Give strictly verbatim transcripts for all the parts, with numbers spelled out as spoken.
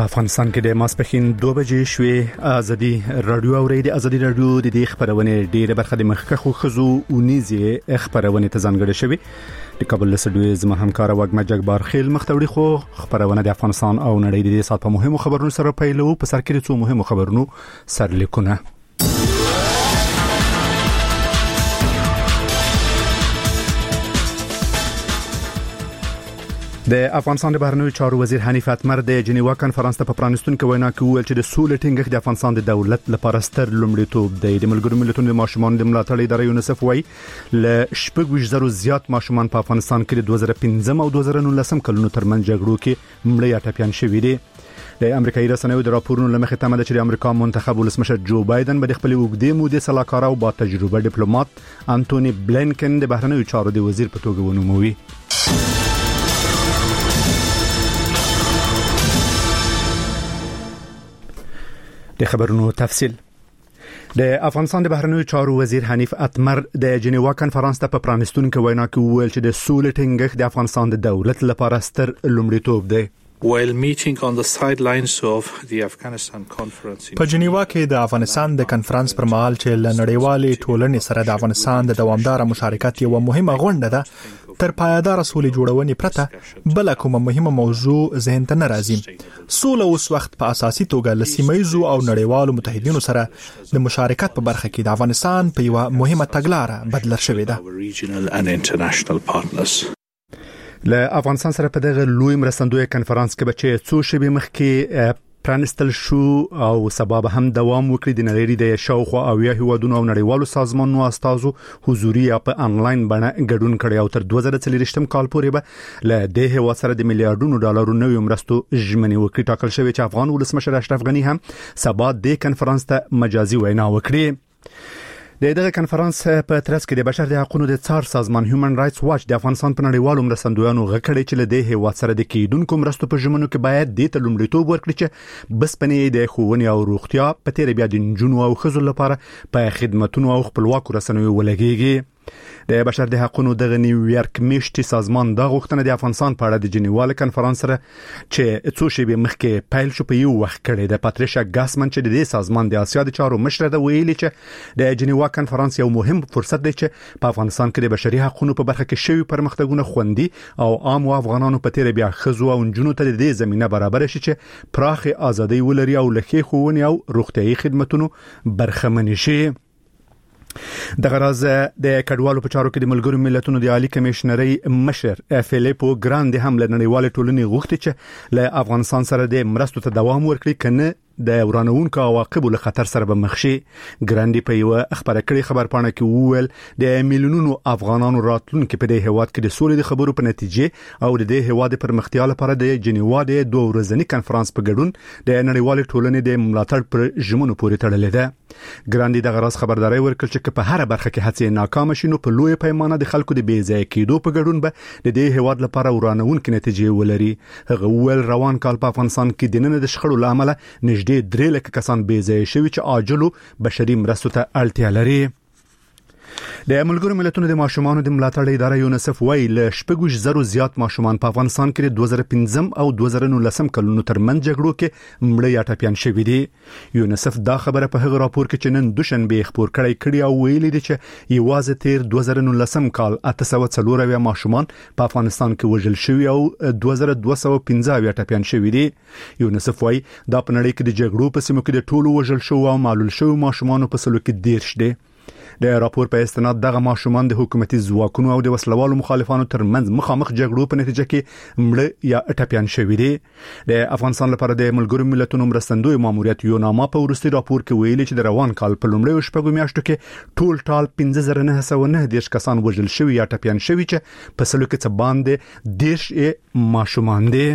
افغانستان کې د ماسپښین دوه بجې شوې. ازادي رادیو اوري د ازادي رادیو د دې خبرونه ډیره برخه د مخکخو خزو اونیزه خبرونه ته ځانګړې شوې. د کابل سټډیو زما همکار وګما جګبار خیل مختوړي خو خبرونه د افغانستان او نړۍ د دې سات په مهمو خبرونو سره پیلو. په سر کې څو مهمو خبرونو سرلیکونه. د افغانستان د بهرنیو چارو وزیر حنیف اتمر د جنیوا کانفرنس ته په پرانستونکو وینا کې ویل چې د سولې ټینګښت د افغانستان د دولت لپاره ستر لومړیتوب دی. د ملګرو ملتونو د ماشومان د ملاتړ ادارې یونیسف وايي ل شپږ زره زیات ماشومان په افغانستان کې د دوه زره پنځه او دوه زره نولس کلونو ترمنځ جګړو کې مړی یا ټپيان شوي دي. د امریکایي رسنیو د راپورونو لمخې تمه ده چې د امریکا منتخب ولسمشر جو بایدن به د خپل وګړي مودې سلاکار او با تجربه ډیپلوماټ انټونی بلینکن د بهرنیو چارو د وزیر په توګه ونوموي. د خبرونو تفصيل. د افغانستان د بهرنیو چارو وزیر حنیف اتمر د جنیوا کانفرنس ته په پرانستونکو وینا کې ویل چې د سولې ټینګښت د افغانستان د دولت لپاره ستر لومړیتوب دی. While meeting on the sidelines of the Afghanistan conference په جنیوا کې د افغانستان د کانفرنس پر مهال چې لنړیوالې ټولنې سره د افغانستان د دوامدار مشارکت یو مهمه غونډه ده، تر پایدار سولې جوړونې پرته بل کومه مهمه موضوع ذهن ته ناراضي. سوله اوس وخت په اساسي توګه لسیمایزو او نړیوالو متحدینو سره د مشارکت په برخه کې د افغانستان په یو مهمه تګلارې بدل شوې ده. له افغانستان سره په دغه لوی مرستندوی کانفرنس کې بچي څو شبي مخکې پرانستل شو او سبب هم دوام وکړي. د نړۍ د شاوخوا او یا هیوادونو او نړیوالو سازمانونو استازو حضوري په انلاین بڼه ګډون کړي او تر دوه زره څلور کال پورې به له دې هیواد سره د میلیارډونو ډالرو نوې مرستو ژمنې وکړي. ټاکل شوی چې افغان ولسمشر اشرف غنی هم سبا د کانفرنس ته مجازي وینا وکړي. د دغه کانفرنس په ترڅ کې د بشر د حقوقو د څار سازمان هیومن رائټس واچ د افغانستان په نړیوالو مرستندویانو غکړې چې له دې هیواد سره د کیدونکو مرستو په ژمنو کې باید د تلومړیتوب ورکړي چې بسپنې د خوونې او روغتیا په تیر بیا د جنونو او خزو لپاره په خدماتونو او خپلواکو رسنیو ولګيږي. د بشر د حقوقو د نیویارک میشتي سازمان د غوښتنې د افغانستان په اړه د جنیوا کانفرنس سره چې څو شی به مخکې پایل شو په یو وخت کړي. د پاتریشا ګاسمن چې د سازمان د اسیا د چارو مشر ده ویلي چې د جنیوا کانفرنس یو مهم فرصت دی چې په افغانستان کې د بشري حقوقو په برخه کې شوی پرمختګونه خوندي او عام افغانانو په تیر بیا خزو او جنونو ته د دې زمينه برابر شي چې پراخ ازادي ولري او لکه خوونی او روغتيایي خدماتونو برخمن شي. د غراز د کډوالو په چارو کې د ملګرو ملتونو د عالی کمشنري مشر فلیپو ګراند هم لنړیوال ټولنې غوښتي چې له افغانستان سره د مرستو ته دوام ورکړي کنه د ورانونکو عواقبو له خطر سره به مخ شي. ګراندي په یو خبره کړي خبر پاڼه کې وویل د میلیونونو افغانانو راتلونکو په دې هواد کې د سولې د خبرو په نتیجه او د دې هواد پرمختیا لپاره د جنیوا د دوه ورځنی کانفرنس په ګډون د نړیوال ټولنې د ملاتړ پر ژمنو پورې تړلې ده. ګراندي د غراس خبرداري ورکړ چې په هر برخه کې هڅې ناکام شي نو په لوی پیمانه د خلکو د بې ځای کېدو په ګډون به د دې هواد لپاره ورانونکو نتیجې ولري. هغه ول روان کال په افغانستان کې د نن د شخړو لامل نږدې درې لکه کسان بې ځای شوي چې عاجلو بشري مرستو ته اړتیا لري. د ملګرو ملتونو د ماشومان د ملاتړ ادارې یونیسف وايي ل شپږ زره زیات ماشومان په افغانستان کې د دوه زره پنځه او دوه زره نولس کلونو ترمنځ جګړو کې مړی یا ټپيان شوي دي. یونیسف دا خبره په هغه راپور کې چې نن دوشنبه خبر کړی کړی او ویلي دي چې یوازې تیر دوه زره نولس کال اته سوه څلور اویا ماشومان په افغانستان کې وژل شوي او دوه زره دوه سوه پنځه اویا ټپيان شوي دي. یونیسف وايي دا په نړۍ کې د جګړو په سیمو کې د ټولو وژل شوو او معلول شوو ماشومان په سلو کې دیرش دي. د راپور په استناد دغه ماشومان د حکومتي ځواکونو او د وسلوالو مخالفانو ترمنځ مخامخ جګړو په نتیجه کې مړ یا ټپيان شوي دي. د افغانستان لپاره د ملګرو ملتونو مرستندوی ماموریت یو نامه په ورستي راپور کې ویلي چې د روان کال په لومړیو شپږو میاشتو کې ټول ټال پنځه زره نه سوه نه دیرش کسان وژل شوي یا ټپيان شوي چې په سلو کې څه باندې دیرش ماشومان دي.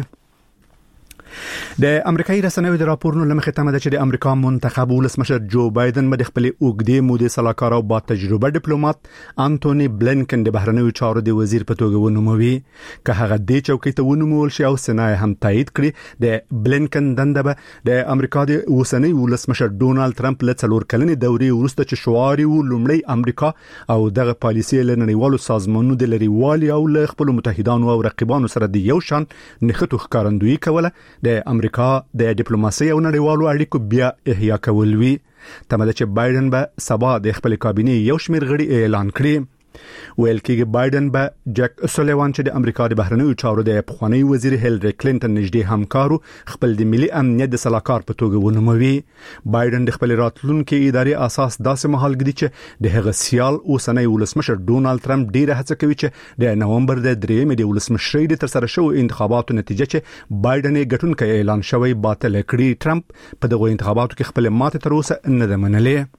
د امریکایي رسنیو د راپورونو لمخې تمه ده چې د امریکا منتخب ولسمشر جو بایدن به خپل اوګدې مودې سلاکار او با تجربه ډیپلوماټ انټونی بلینکن د بهرنیو چارو د وزیر په توګه ونوموي. که هغه د چوکۍ ته ونومول شي او سنای هم تایید کړي د بلینکن دنده به د امریکا د اوسنی ولسمشر ډونالد ترامپ له څلور کلنې دورې وروسته چې شعار یې لومړی امریکا او دغه پالیسي له نړیوالو سازمانونو د لريوالي او له خپل متحدانو او رقیبانو سره د یو شان نښتو ښکارندویي کوله د امریکا د ډیپلوماسي او نړیوالو اړیکو بیا احیا کول وی تمه چې بایدن به سبا د خپل کابینه یو شمېر غړي اعلان کړي ویل کېږي بایدن به جک سولیوان چې د امریکا د بهرنیو چارو د پخوانی وزیر هیلری کلینټن نږدې همکارو خپل د ملي امنیت د سلاکار په توګه ونوموي. بایدن د خپل راتلونکي اداري اساس داسې مهال ګرځي چې د هغه سیال اوسنۍ ولسمشر ډونالد ټرمپ ډیره هڅه کوي چې د نومبر د درېمې د ولسمشرۍ د ترسره شوو انتخاباتو نتیجه چې بایدن یې ګټونکی اعلان شوی باطل کړي. ټرمپ په دغه انتخاباتو کې خپل ماته تر اوسه نه ده منلې.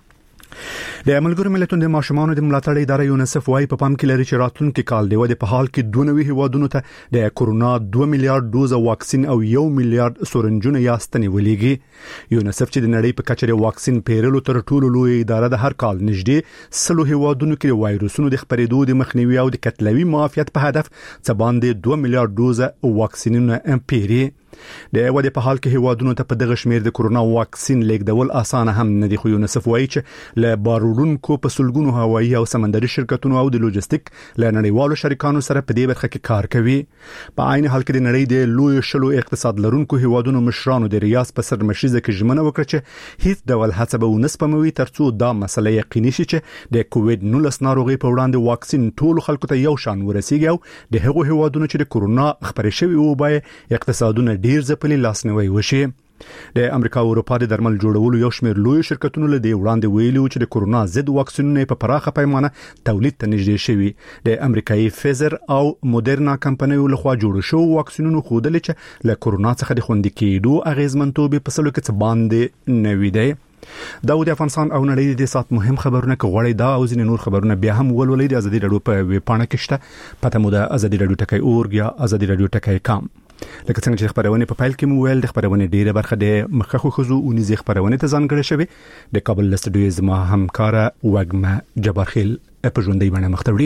د ملګرو ملتونو د ماشومانو د ملاتړ ادارې یونیسف وايي په پام کې لري چې راتلونکي کال د ودې په حال کې دوه نوي هیوادونو ته د کورونا دوه میلیارډ دوز واکسین او یو میلیارډ سورنجونه یاستنې ولېږي. یونیسف چې د نړۍ په کچه د واکسین پیرلو تر ټولو لوی اداره د هر کال نږدې سلو هیوادونو کې وایروسونو د خپرېدو د مخنیوي او د قتلوي معافیت په هدف څه باندې دوه میلیارډ دوز واکسینونه پیري. د ودې په حال کې هیوادونو ته په دغه شمیر د کورونا واکسین لیږدول اسانه هم نه دي خو یونیسف وايي چې له بارورونکو په سلګونو هوایي او سمندري شرکتونو او د لوجستیک له نړیوالو شریکانو سره په دې برخه کې کار کوي. په عین حال کې د نړۍ د لوی شلو اقتصاد لرونکو هیوادونو مشرانو د ریاض په سرمشيزه کې ژمنه وکړه چې هیڅ ډول هڅه به ونه سپموي ترڅو دا مسله یقیني شي چې د کووډ نولس ناروغي په وړاندې واکسین ټول خلکو ته یو شان ورسیږي او د هغو هیوادونو چې د کورونا خبرې شوی وبای اقتصادونه ډیر ځپلي لاسنیوي وشي. د امریکا او اروپا د درمل جوړولو یو شمېر لوی شرکتونو له دې وړاندې ویلي چې د کورونا ضد واکسینونه په پراخه پیمانه تولید ته نږدې شوي. د امریکایي فیزر او مودرنا کمپنیو لخوا جوړ شو واکسینونو خوده چې له کورونا څخه د خوندي کېدو اغیزمنتوب په سلو کې څه باندې نوي دی. دا د افغانستان او نړۍ د سات مهم خبرونه کوي دا او ځینې نور خبرونه بیا هم ولولې د ازادي رادیو په ویب پاڼه کې شته پته مو د ازادي رادیو ټکی اورګ یا ازادي رادیو ټکی کام. لکه څنګه چې خبرونه په فایل کې مو ویل د خبرونه ډیره برخه د مخخو خزو او نيزي خبرونه ته ځانګړې شوی د کابل استودیو زما همکار وګمه جبارخیل په ژوندۍ باندې مختوړي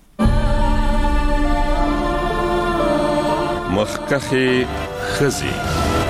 مخکخي خزي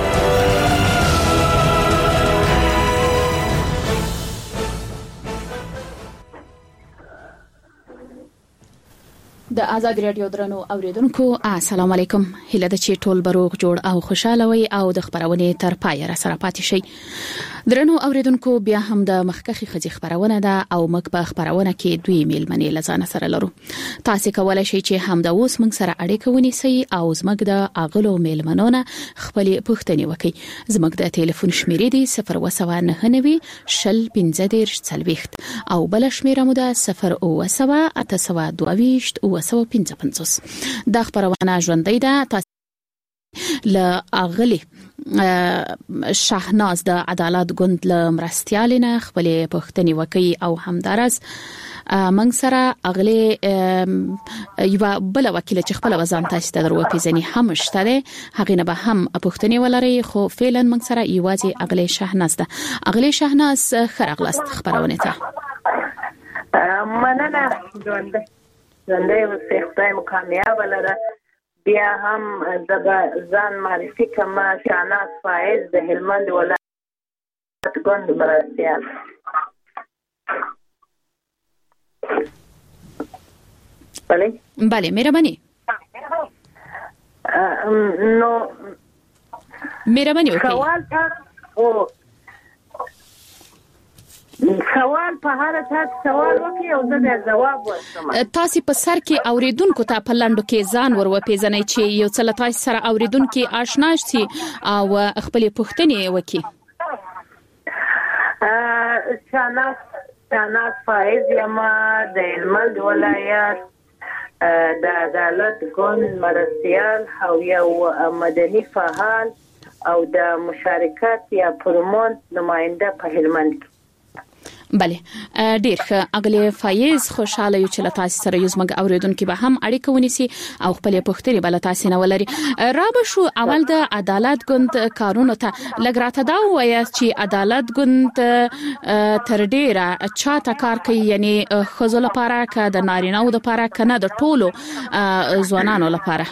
د آزاد رادیو درنو اوریدونکو السلام علیکم. هیله ده چې ټول بروغ جوړ او خوشاله وي او د خبرونې تر پای را سره پاتې شي. درنو اوریدونکو بیا هم د مخکخي خزي خبرونه ده او موږ په خبرونه کې دوی میلمنې لزانه سره لرو. تاسو کولای شئ چې هم د اوس موږ سره اړیکه ونیسئ او زموږ د اغلو میلمنونه خپل پوښتنې وکړي. زموږ د ټلیفون شمیرې دي صفر وسوه نه نوي شل پنځه دېرش څلوېښت او بل شمیره مو ده صفر وسوه اته سوه دوه ویشت سو پنځه پنځوس. دا خبرونه ژوندۍ ده. تاسو ل اغلی شاهناز د عدالت ګوند له مرستيالینه خپل پوښتنې وکړي او همدارس منګ سره اغلی یو بل وکیل چې خپل وزن تاسو ته درو پیژني هم شته هغه نه به هم پوښتنې ولري خو فعلا منګ سره یوازې اغلی شاهناز ده. اغلی شاهناز خرغلاست خبرونه ته مننه ژوند زنده اوسې خدای مو کامیاب لره. بیا هم د ځان معرفي کما شاهناز فایز د هلمند ولایت ګوند مرستیال. بله بله مهرباني نو مهرباني وکړئ. سوال او سوال په هر تاسو سوال وکي او زه د جواب ورکوم. تاسو په سر کې اوریدونکو ته په لاندو کې ځان ور وپیژنئ چې یو څه تاسو سره اوریدونکو آشنا شي او خپل پوښتنې وکي. ا شاهناز شاهناز فایز یما د هلمند ولایت د عدالت ګوند مرستیال او یو مدني فعال او د مشارکت یا پرمون نماینده په هلمند کې. بله ډیر ښه. اغلی فایز خوشاله یو چې تاسو سره یو زموږ اوریدونکو به هم اړیکه ونیسي او خپل پوښتنې بل تاسو نه ولري. را به شو اول د عدالت ګوند کارونو ته لګراته دا وایي چې عدالت ګوند تر ډیره چاته کار کوي یعنی خزو لپاره که د نارینه او د لپاره کنه د ټولو ځوانانو لپاره.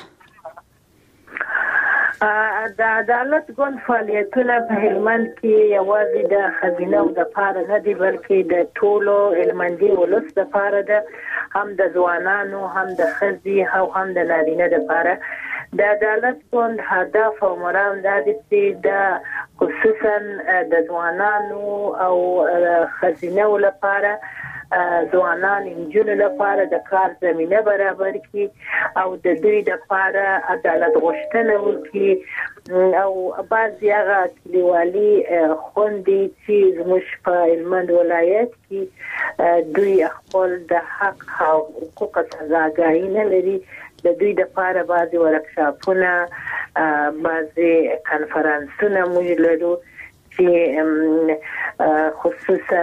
د عدالت ګوند فعالیتونه په هلمند کې یوازې د خزینه او د پاره نه دي بلکې د ټولو هلمندي ولس د پاره ده، هم د ځوانانو هم د خزي او هم د نارینه د پاره. د عدالت ګوند هدف او مرام د دې د خصوصا د ځوانانو او خزینه لپاره ځوانان انجونو لپاره د کار زمينه برابر کړي او د دوی د لپاره عدالت غوښتنه وکړي او بعضی هغه کلیوالي خوندې چې زموږ په هلمند ولایت کې دوی خپل د حق او حقوق څخه نه لري د دوی د لپاره بعضی ورکشاپونه بعضی کانفرنسونه موږ لرو چې خصوصا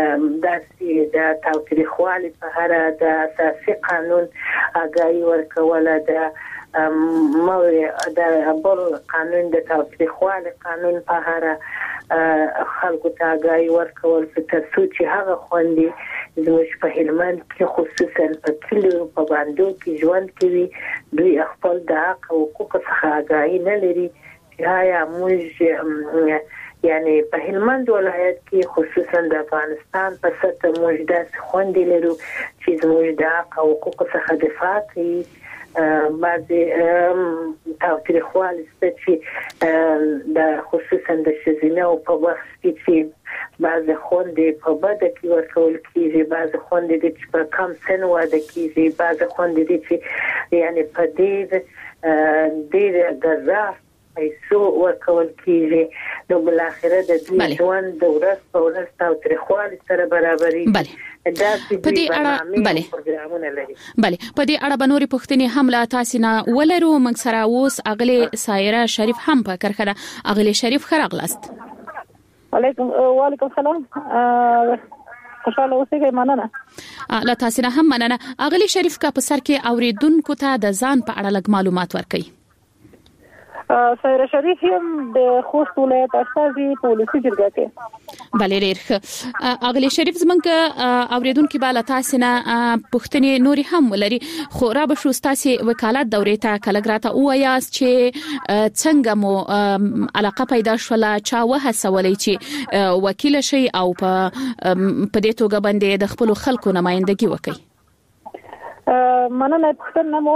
د د تاوتریخوالي په اړه د اساسي قانون اګای ورکول د مو د بل قانون د تاوتریخوالي قانون په اړه خلکو ته اګای ورکول په تاسو چې هغه خوندې زموږ په هلمند کې خصوصا په کلیو په باندې کې ژوند کوي دوی خپل د حق او حقوق څخه اګای نه لري چې یا موږ یعنی په هلمند ولایت کې خصوصا د افغانستان په سطح موږ د خوندې لرو چې زموږ د حق او حقوق څخه دفاع کوي بعضی تاوتریخوالي چې د خصوصا د شزینه او په وخت کې بعضی خوندې په بده کې ورکول کیږي بعضی خوندې چې په کم سن واده کیږي بعضی خوندې چې یعنی په دې ډېر ګرځا پیسو ورکول کیږي نو بل اخره د دې ژوند د ورځ په ورځ تاوتریخوالي سره برابرۍ دا په دې اړه بله پروګرامونه لري بله په دې اړه بنوري پوښتنې هم لا تاسو نه ولرو موږ سره اوس اغلی سایره شریف هم په کرخه اغلی شریف خراغلاست علیکم وعلیکم السلام خوشاله اوسئ مننه لا تاسو نه هم مننه اغلی شریف کا په سر کې اوریدونکو ته د ځان په اړه لږ معلومات ورکړئ سایره شریف هم د خوست ولایت استازي پولیسي جرګه کې بله ډیر ښه اغلی شریف زمونږ اوریدونکو بالا تاسو نه پوښتنې نوري هم ولري خو را به شو تاسو وکالت دورې ته کلګراته وایاست چې څنګه مو علاقه پیدا شوله چا وهڅولې چې وکیل شي او په په دې توګه باندې د خپل خلکو نمائندګي وکړي مننه پښتنه مو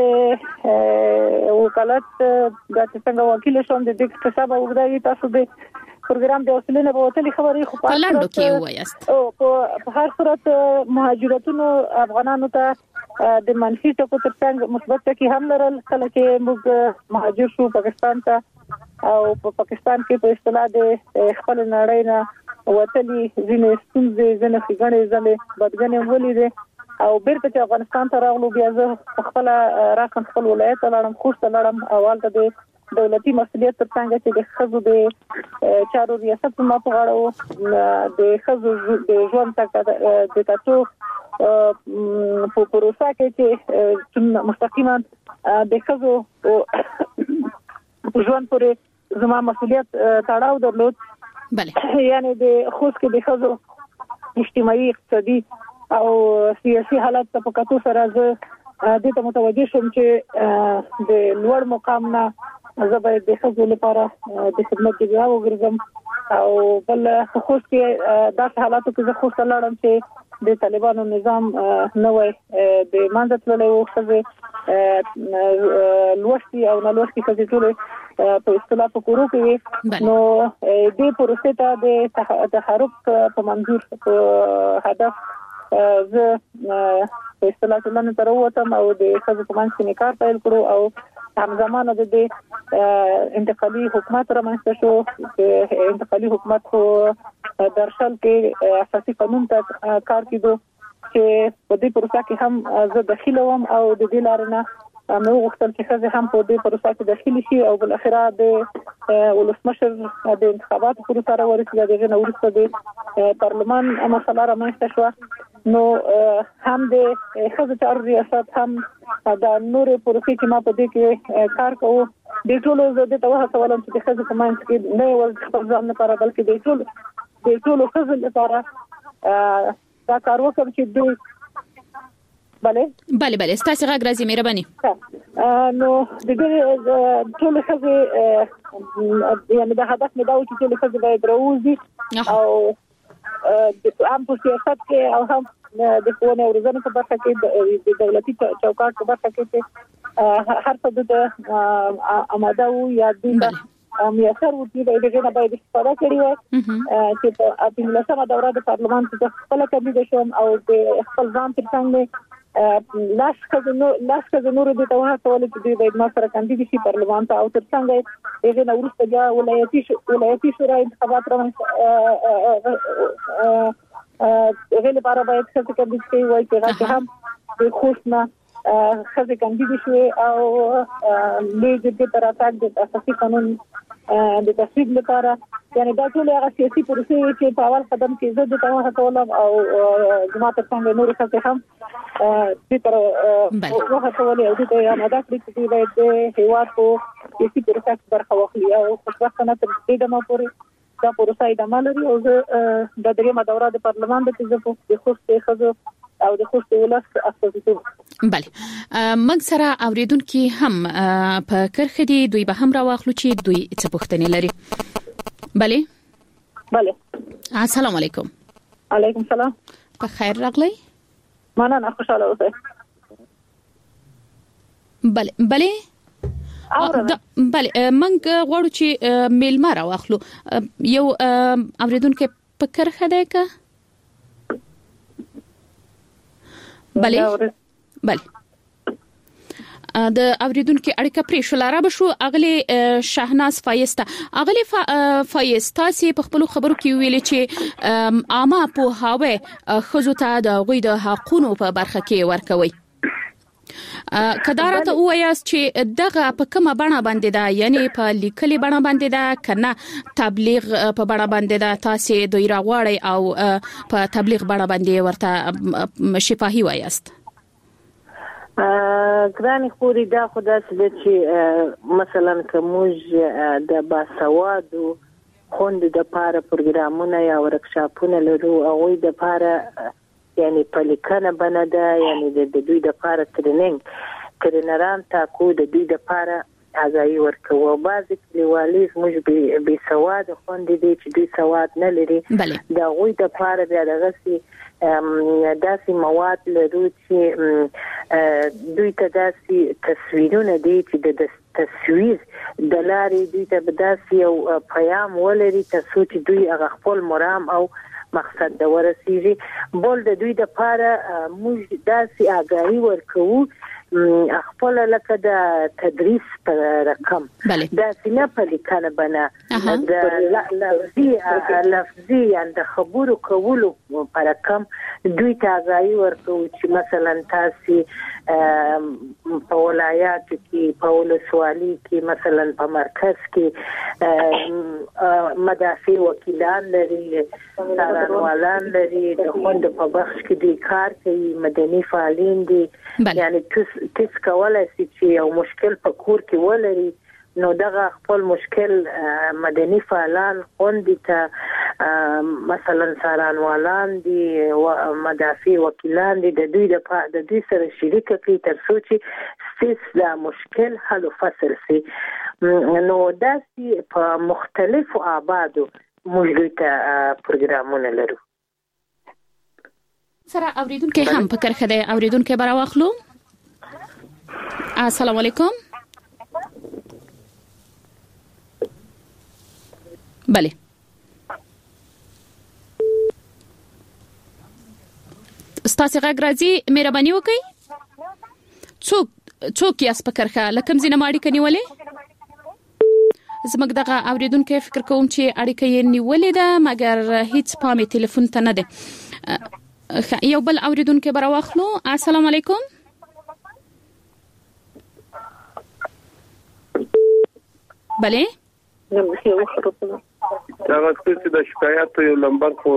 د وکالت د څنګه وکیل شوم د دې حساب وګړي تاسو د پروګرام د اصلي په وتلي خبرې خو په لاندو کې وایست او په هر صورت مهاجرتونو افغانانو ته د منفي ټکو ترڅنګ مثبت ټکي هم لرل کله چې موږ مهاجر شو پاکستان ته او په پاکستان کې په اصطلاح د خپل نړۍ نه وتلي ځینې ستونزې ځینې څنګه ځلې بدګنې ولیدې او بیرته چې افغانستان ته راغلو بیا زه خپل راکن خپل ولایت لړم خوست لړم اول ته د دولتي مسؤلیت ترڅنګ چې د خزو د چارو ریاست په ماته غواړو د خزو د ژوند تک د تاسو په پروسه کې چې مستقیما د خزو ژوند پورې زما مسؤلیت تړاو درلود بله یعنی د خوست کې د خزو اجتماعي اقتصادي او سیاسي حالت په کتو سره زه د ته متوجه شوم چې د لوړ مقام نه زه باید د خزو لپاره د خدمت جوړه وګرځم او بل خصوص کې د حالاتو کې زه خو ستلم چې د طالبانو نظام نه وای د منځ تللی و خزه لوستي او نه لوستي خزه ټول په اصطلاح په کورو کې نو د پروسې ته د تحرک په منظور په هدف زه په اصطلاح ټولنه تر وته او د خزه په منځ کې کار پیل کړو او همزمانه د انتقالي حکومت رامنځته شو چې انتقالي حکومت خو درشل کې اساسي قانون ته کار کیدو چې په دې پروسه کې هم زه داخله وم او د دې لارنه نو وختل چې خزه هم په دې پروسه کې داخلي شي او بل اخره د ولسمشر د انتخاباتو پروسه راورسېده دغه نو ورسته د پارلمان مسله رامنځته شو نو هم د خزه چارو ریاست هم د نور پروسې چې ما په دې کې کار کوو د ټولو زه د توه سوالم چې خزه په منځ کې نه ول خپل ځان لپاره بلکې د ټولو د ټولو خزه لپاره دا کار وکړم چې دوی بله بله بله ستاسو غږ راځي مهرباني نو د دې ټول خزه یعنی د هدف مې دا و چې ټول خزه باید راوځي او د عام په سیاست کې او هم د ښوونې او روزنې په برخه کې د دولتي چوکاټ په برخه کې هر څه د اماده او یا د میسر ورته د دې نه باید استفاده کړي وي چې په اپلیکیشن دوره د پارلمان څخه خپل کاندید شوم او د خپل ځان ترڅنګ لاس کزنو لاس کزنو د توه ټول چې د ما سره کاندید شي پارلمان ته او ترڅنګ یې نه ورسته بیا ولایتي ولایتي شورا انتخابات روان غیر لپاره باید څه کاندید شي وای چې هم د خوشنه خزه کاندید شوی او لږ د تراتاک د اساسي قانون د تصویب لپاره یعنی دا ټول هغه سیاسي پروسې چې په اول قدم کې زه د توه کولم او جماعت څنګه نور څه هم د تر وغه ټول او د اماده کړی چې د هیواد په سیاسي پروسې برخه واخلي او په وخت نه تر دې دمه پورې دا پروسه ادامه لري او د دریمه دوره د پارلمان د تجربه د خوشته خزو او د خوشته ولس استازیتوب. بله موږ سره اوریدونکو هم په کرخه دي دوی به هم راوخلو چې دوی څه پوښتنې لري. بله بله السلام علیکم. علیکم السلام. په خیر راغلی. مننه خوشاله اوسئ. بله بله بله موږ غواړو چې میلمه راوخلو یو اوریدونکو په کرخه ده که بله بله د اوریدونکو اړیکه پرې شولاره بشو اغلی شهناز فایسته اغلی فایسته سي په خپل خبرو کې ویل چې عامه په هاوی خزو ته د غوي د حقونو په برخه کې ورکوي. کدارته وایاست چې دغه په کومه بڼه باندې ده یعنی په لیکلي بڼه باندې ده کنه تبلیغ په بڼه باندې ده تاسو دوی راغواړي او په تبلیغ بڼه باندې ورته شفاهي وایاست. ګراني خوري دا خدای چې مثلا کومج د باسوادو خوند د پاره پروګرامونه یا ورکشاپونه لرو او د پاره یعنی پلیکنه بنده یعنی د دوی د پاره ټریننګ ټرینران تاکو د دوی د پاره اغای ورکوه بعضی کلیوالي موږ به سواد خوند دي چې دوی سواد نه لري دا غوي د پاره بیا دغه سي داسې مواد لرو چې دوی ته داسې تصویرونه دي چې د تصویر د لارې دوی ته داسې یو پیغام ولري تاسو چې دوی هغه خپل مرام او مقصد د ورسیږي بول د دوی د پاره موږ داسې اغای ورکوو خپل لکه د تدریس پر رقم دا سینه په لیکنه بنا د لفظي لفظي اند خبرو کولو پر رقم دوی ته ځای ورکو چې مثلا تاسو په ولایت کې په ولسوالۍ کې مثلا په مرکز کې مدافع وکیلان لري څارنوالان لري د خوند په بخش کې د کار کوي مدني فعالین دي یعنی تاسو کولای شئ چې یو مشکل په کور کې ولري نو دغه خپل مشکل مدني فعالان خوندي ته مثلا څارنوالان دي او مدافع وکیلان دي د دوی د د دوی سره شریک کړي تر څو چې ستاسو د مشکل حل فصل شي نو داسې په مختلفو آبادو موږ ته پروګرامونه لرو. سره اوریدونکو هم په کرخه ده اوریدونکو برا واخلو. السلام علیکم. بله استاد غږ راځي مهرباني وکړئ څوک څوک یې اسپکرخه لکم زینه ماړی کنيولې زمګ دغه اوریدونکو فکر کوم چې اړیکه یې نیولې ده مګر هیڅ پامې ټلیفون ته نه ده. یو بل اوریدونکو برا واخلو. السلام علیکم. بله دا څه د شکایت یو نمبر خو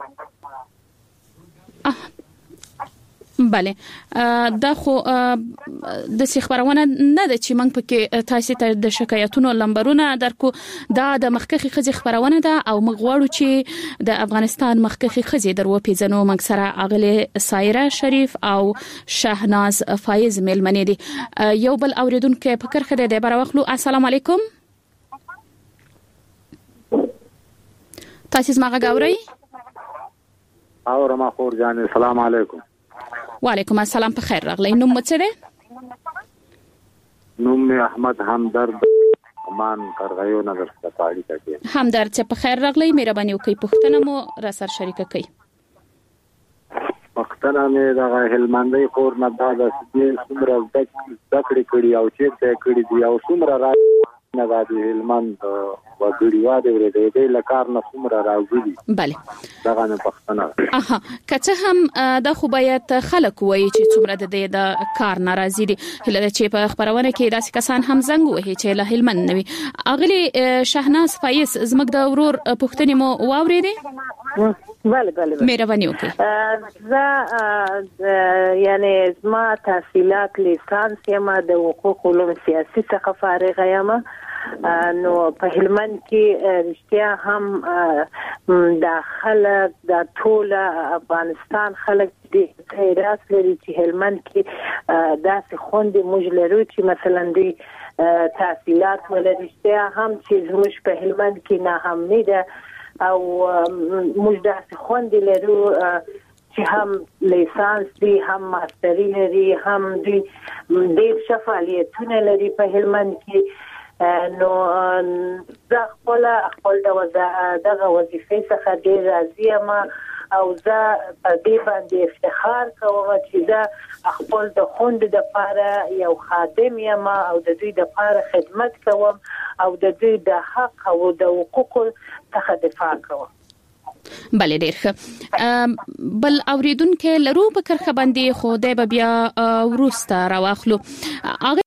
بله دا خو د خبرونه نه ده چې موږ پکې تاسو ته د شکایتونو لمبرونه درکو دا د مخکخي خزي خبرونه ده او موږ غواړو چې د افغانستان مخکخي خزي درو پیژنو موږ سره اغله سایره شریف او شهناز فایز ملمنې دي. یو بل اوریدونکو فکر خده ده برا واخلو. السلام علیکم. تاسو زما غاوري او رما خور جان السلام علیکم. وعلیکم السلام په خیر راغلی. نو مڅ ده نوم احمد همدرد مان کرغیو نظر ستاړي کوي. همدرد چې په خیر راغلی، مهرباني وکړئ پوښتنه مو را سره شریک کړئ. پښتنه مې د هلمندۍ خور نه دا د څومره ذکر کړي او چې ته کړي دی او څومره را نه د هلمند وګړي واده ورته دی لکار نه څومره راځي. bale دا غنه پښتنه اها کته هم د خو باید خلک وایي چې څومره د دې د کار ناراضي دي. هله چې په خبرونه کې داسې کسان هم زنګ وهي چې له هلمند نوي. اغلی شهناز فایز زمګ د ورور پښتنې مو واورېدې؟ بله بله مهرباني وکړئ. زه یعنی زما تحصیلات لیسانس یم د حقوق علوم سیاسي څخه فارغ یم. نو په هلمند کې رښتیا هم د خلک د ټول افغانستان خلک د خیرات لري چې هلمند کې داسې خوندې موږ لرو چې مثلا دی تحصیلات ولري. رښتیا هم چې زموږ په هلمند کې نه هم نه ده او موږ داسې خوندې لرو چې هم لیسانس دی، هم ماستری لري، هم دی ډېر ښه فعالیتونه لري په هلمند کې. نو زه خپل خپل دغه وظیفې څخه ډېر راضي یم او زه په دې باندې افتخار کوم چې زه خپل د خوند د لپاره یو خادم یم او د دوی د لپاره خدمت کوم او د دوی د حق او د حقوق څخه دفاع کوم. بله ډیر ښه. بل اوریدونکو لرو په کرخه باندې خو د بیا ورسته راواخلو. هغه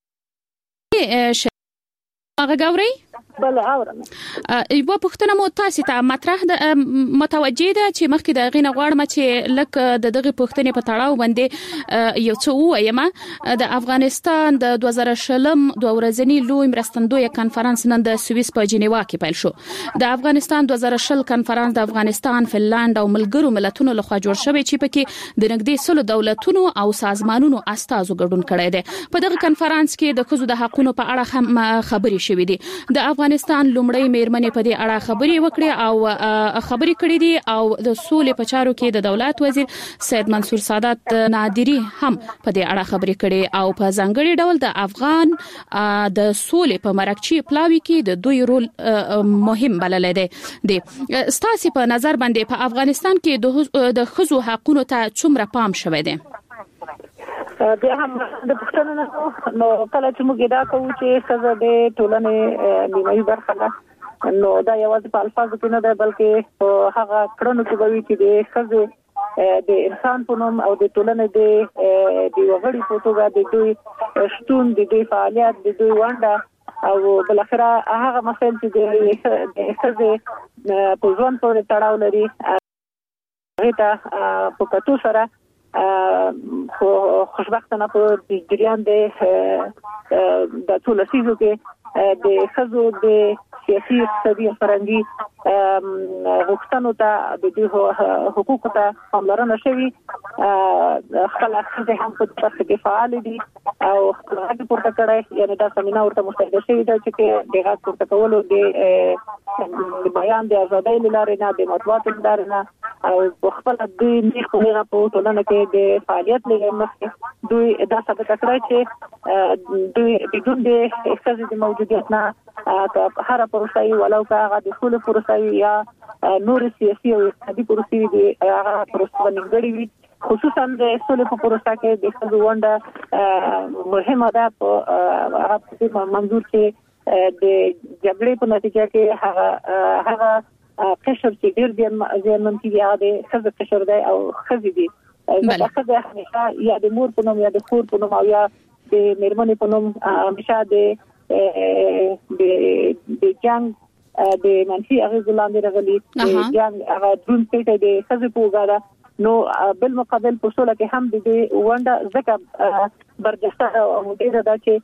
هغه غوړی بل اورم یو پښتنه مو تاسو ته مطرح د متوجه ده چې مخکې د غینه غواړم چې لکه د دغه پښتنې په تړاو باندې یو څه وایم. د افغانستان د دوه زره شلم دوه ورځنی لوی مرستندوی کانفرنس نن د سویس په جنیوا کې پیل شو. د افغانستان دوه زره شل کانفرنس د افغانستان، فنلند او ملګرو ملتونو لخوا جوړ شوی چې پکې د نږدې سلو دولتونو او سازمانونو استازو ګډون کړی دی. په دغه کانفرنس کې د ښځو د حقوقو په اړه هم خبرې شوې دي. د افغانستان لومړی میرمنې په دې اړه خبرې وکړې او خبرې کړې دي او د سولې په چارو کې د دولت وزیر سید منصور سادات نادری هم په دې اړه خبرې کړې او په ځانګړي ډول د افغان د سولې په مرکچی پلاوي کې د دوی رول مهم بلل دی. د ستاسو په نظر باندې په افغانستان کې د ښځو حقوقو ته څومره پام شوی دی؟ بیا هم د پښتنو نو کله چې موږ دا کوو چې ښځه د ټولنې نیمایي برخه ده، نو دا یوازې په الفاظو کې نه ده بلکې هغه کړنو کې به وي چې د ښځې د انسان په نوم او د ټولنې د د وګړي په توګه د دوی شتون، د دوی فعالیت، د دوی ونډه او بل اخره هغه مسایل چې د ښځې په ژوند پورې تړاو لري هغه ته په کتو سره خو خوشبختانه په جریان د د ټول سیزو کې د ښځو د سیاسي، اقتصادي او فرهنګي غوښتنو ته د دوی حقوقو ته پاملرنه شوې. خپل ښځې هم په برخه کې فعال دي او غږ پورته کړی، یعنې دا سمینا ورته مستحده شوې ده چې د غږ پورته کولو د بیان د ازادۍ له لارې نه، د مطبوعاتو له لارې نه او خپل د نیکو هغه په ټولنه کې د فعالیت لري مخکې دوی دا ثابت کړی چې دوی بدون د ښځې د موجودیت نه هر پروسه ولو که هغه د ټول پروسه یا نور سیاسي او اقتصادي پروسې دي هغه پروسه نیمګړې وي. خصوصا د سولې په پروسه کې د ښځو ونډه مهمه ده. په هغه منظور کې د جګړې په نتیجه کې هغه هغه قشر چې ډېر زیانمن کیږي هغه د ښځو قشر دی او ښځې دي. دا ښځه همیشه یا د مور په نوم یا د خور په نوم او یا د میرمنې په نوم همیشه د د د جنگ د منفي اغیزو لاندې راغلي. د جنگ هغه درون پیټه د ښځې په وګړه نو بل مقابل په سوله کې هم د دې ونډه ځکه برجسته او ډېره ده چې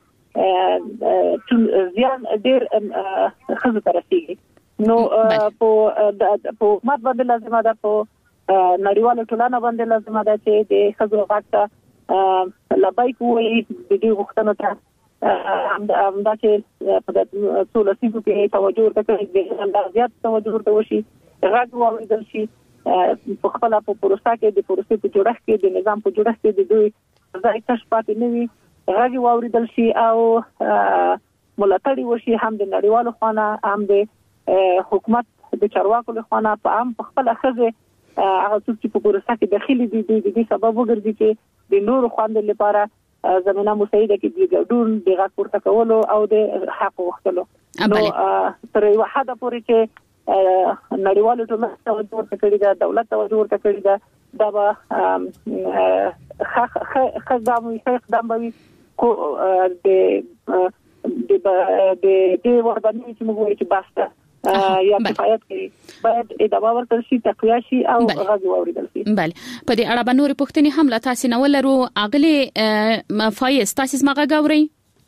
زیان ډېر ښځو ته رسېږي. نو په په مات باندې لازمه ده، په نړیواله ټولنه باندې لازمه ده چې د ښځو غږ ته لبیک ووایي، د دې غوښتنو ته همدا چې په ټول سیمو کې توجه ورکړي، د زیات توجه ورته وشي، غږ واوریدل شي. په خپل په پروسه کې د پروسې په جوړښت کې د نظام په جوړښت کې د دوی ځای کش پاتې نه وي غږی واوریدل شي او ملاتړ وشي هم د نړیوالو خانه هم د حکومت د چارواکو له خانه په عام په خپل اخزه هغه څه چې په پروسه کې داخلي دي د دې سبب وګرځي چې د نورو خواندې لپاره زمينه مساعده کې د ګډون د غږ پورته کولو او د حق وختلو نو تر یو حد پورې چې نړیوالو ټولنې توجه ورته کړې ده دولت توجه ورته کړې ده دا به خ خدام وي خدام به کو د د د د وردانی چې موږ وایو چې باسته یا کفایت کوي باید ادامه ورکړل شي تقویه شي او غږ واوریدل شي. بله په دې اړه به نور پوښتنې هم لا تاسو نه ولرو. اغلی فایز تاسو ما غاوري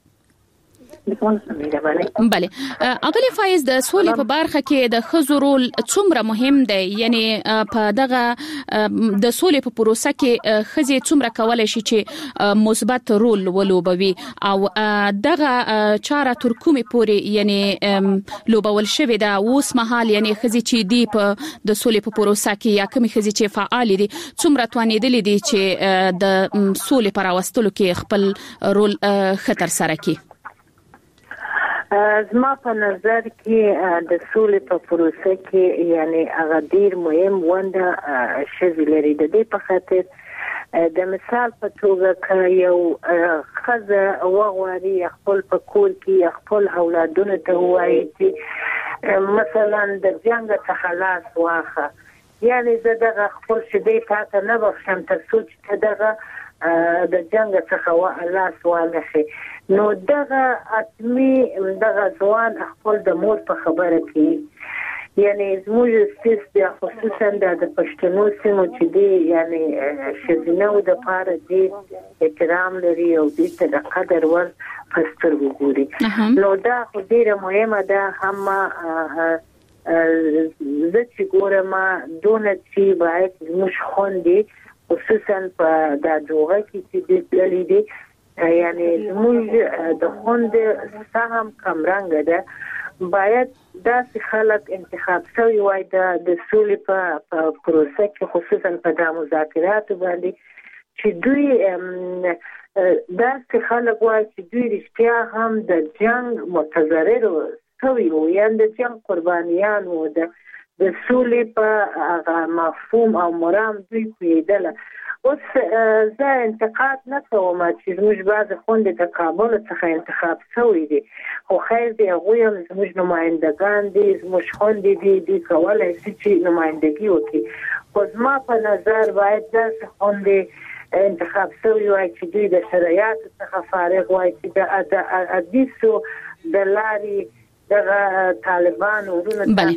بله اغلی فایز د سولې په برخه کې د خزو رول څومره مهم دی یعنی په دغه د سولې په پروسه کې خزي څومره کولای شي چې مثبت رول ولوبوي او دغه چاره تر کومه پورې یعنی لوبول شوی دا اوس مهال یعنی خزي چې دی په د سولې په پروسه کې یا کوم خزي چې فعال دي څومره توانیدل دي چې د سولې پر واستلو کې خپل رول خطر سره کوي. زما په نظر کې د سولې په پروسه کې یعنی هغه ډیر مهم ونده شوی لري د دې په خاطر د مثال په توګه یو خزه وغواري خپل په کور کې خپل اولادونو ته وایي چې مثلا د جنگ څخه خلاص واخه یعنی زه دغه خپل شدې پاته نه بخښم تر څو چې دغه د جنگ څخه خلاص واخلي نو دغه اتمی دغه ځوان خپل د مور په خبره کې یعنی زموږ سیس بیا خصوصا د پښتنو سیمو چې دی یعنی شذینو د پاره دی احترام لري او دې ته قدر ور پستر وګوري نو دا خو ډیره مهمه ده هم زه چې ګورم دونه چې باید زموږ خوندې خصوصا په د جوړه کې چې دی دی یعنی موږ د خوند سهم کم رنګ ده باید داسې خلک انتخاب شوی وای د سولې په پروسه کې خصوصا په د مذاکراتو باندې چې دوی داسې خلک وای چې دوی رښتیا هم د جنگ متضرر شوی وو یا د جنگ قربانیان وو د سولې په مفهوم او مرام دوی پیدل اوس زه انتقاد نه کوم چې زموږ بعض خوندې د کابل څخه انتخاب شوی دي خو خیر دی هغه هم زموږ نمائندگان دي زموږ خوندې دي دي کولای شي چې نمائندګي وکړي خو زما په نظر باید داسې خوندې انتخاب شوی وای چې دوی د شرایطو څخه فارغ وای چې د حدیثو د لارې دغه طالبان ورونه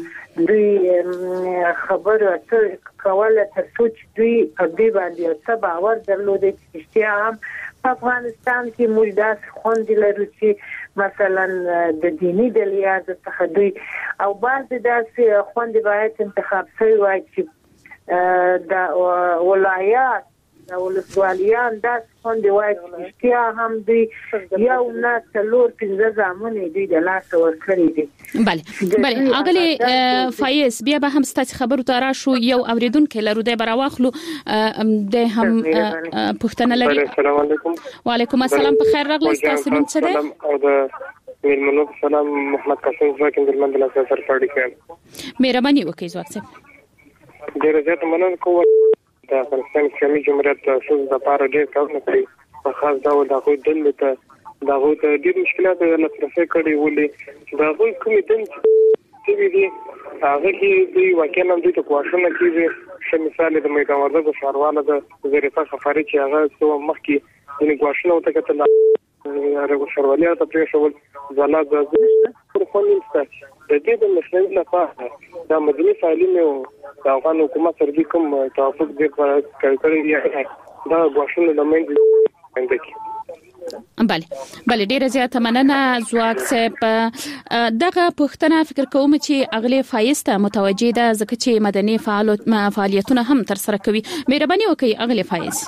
دوی خبرو اتر کوله تر څو چې دوی په دې باندې څه باور درلودي چې اشتیا هم په افغانستان کې موږ داسې خوندې لرو چې مثلا د دیني دلیات څخه دوی او بعض داسې خوندې باید انتخاب شوی وای چې د ولایات او ولسوالیان داس خوندې وای چې اشتیا هم دوی یو نه څلور پنځه زامنې دوی د لاس ورکړي دي. بله بله اغلی فایز بیا به هم ستاسو خبرو ته راشو یو اوریدونکو لرو د براواخلو د هم پښتنه لري. السلام علیکم. وعلیکم السلام په خیر راغلی تاسو نوم څه دی؟ او د میرمنو سلام محمد قاسم زواک اندرمن د لاسه سر پاړی کوم. مهرباني وکړئ زواک صاحب. ډیره زیاته مننه کوم د افغانستان اسلامي جمهوریت تاسو د لپاره ډېر کارونه کوي په خاص ډول د غوښتل دلته د غوښتل ډېر مشکلات له ترڅه کړي ولې چې د غوښتل کومې دن چې دي هغه کې دوی واقعا دوی ته کوښښونه کوي چې مثال د میدان ورده د شهروانه د وزارت خبري چې هغه څو مخکې د کوښښونه وته کتل هغه شهروالیا ته پریښول ځلا د پرخونیسته د دې د مسلمان لپاره د مدني فعالین او د افغان حکومت سره کوم توافق دی کړی دی دا غوښنه د منځ اندکی. بله بله ډیره زیاته مننه زواک صاحب. دغه پښتنه فکر کوم چې اغلی فایز ته متوجه ده ځکه چې مدني فعالیتونه هم تر سره کوي. مهرباني وکړئ اغلی فایز.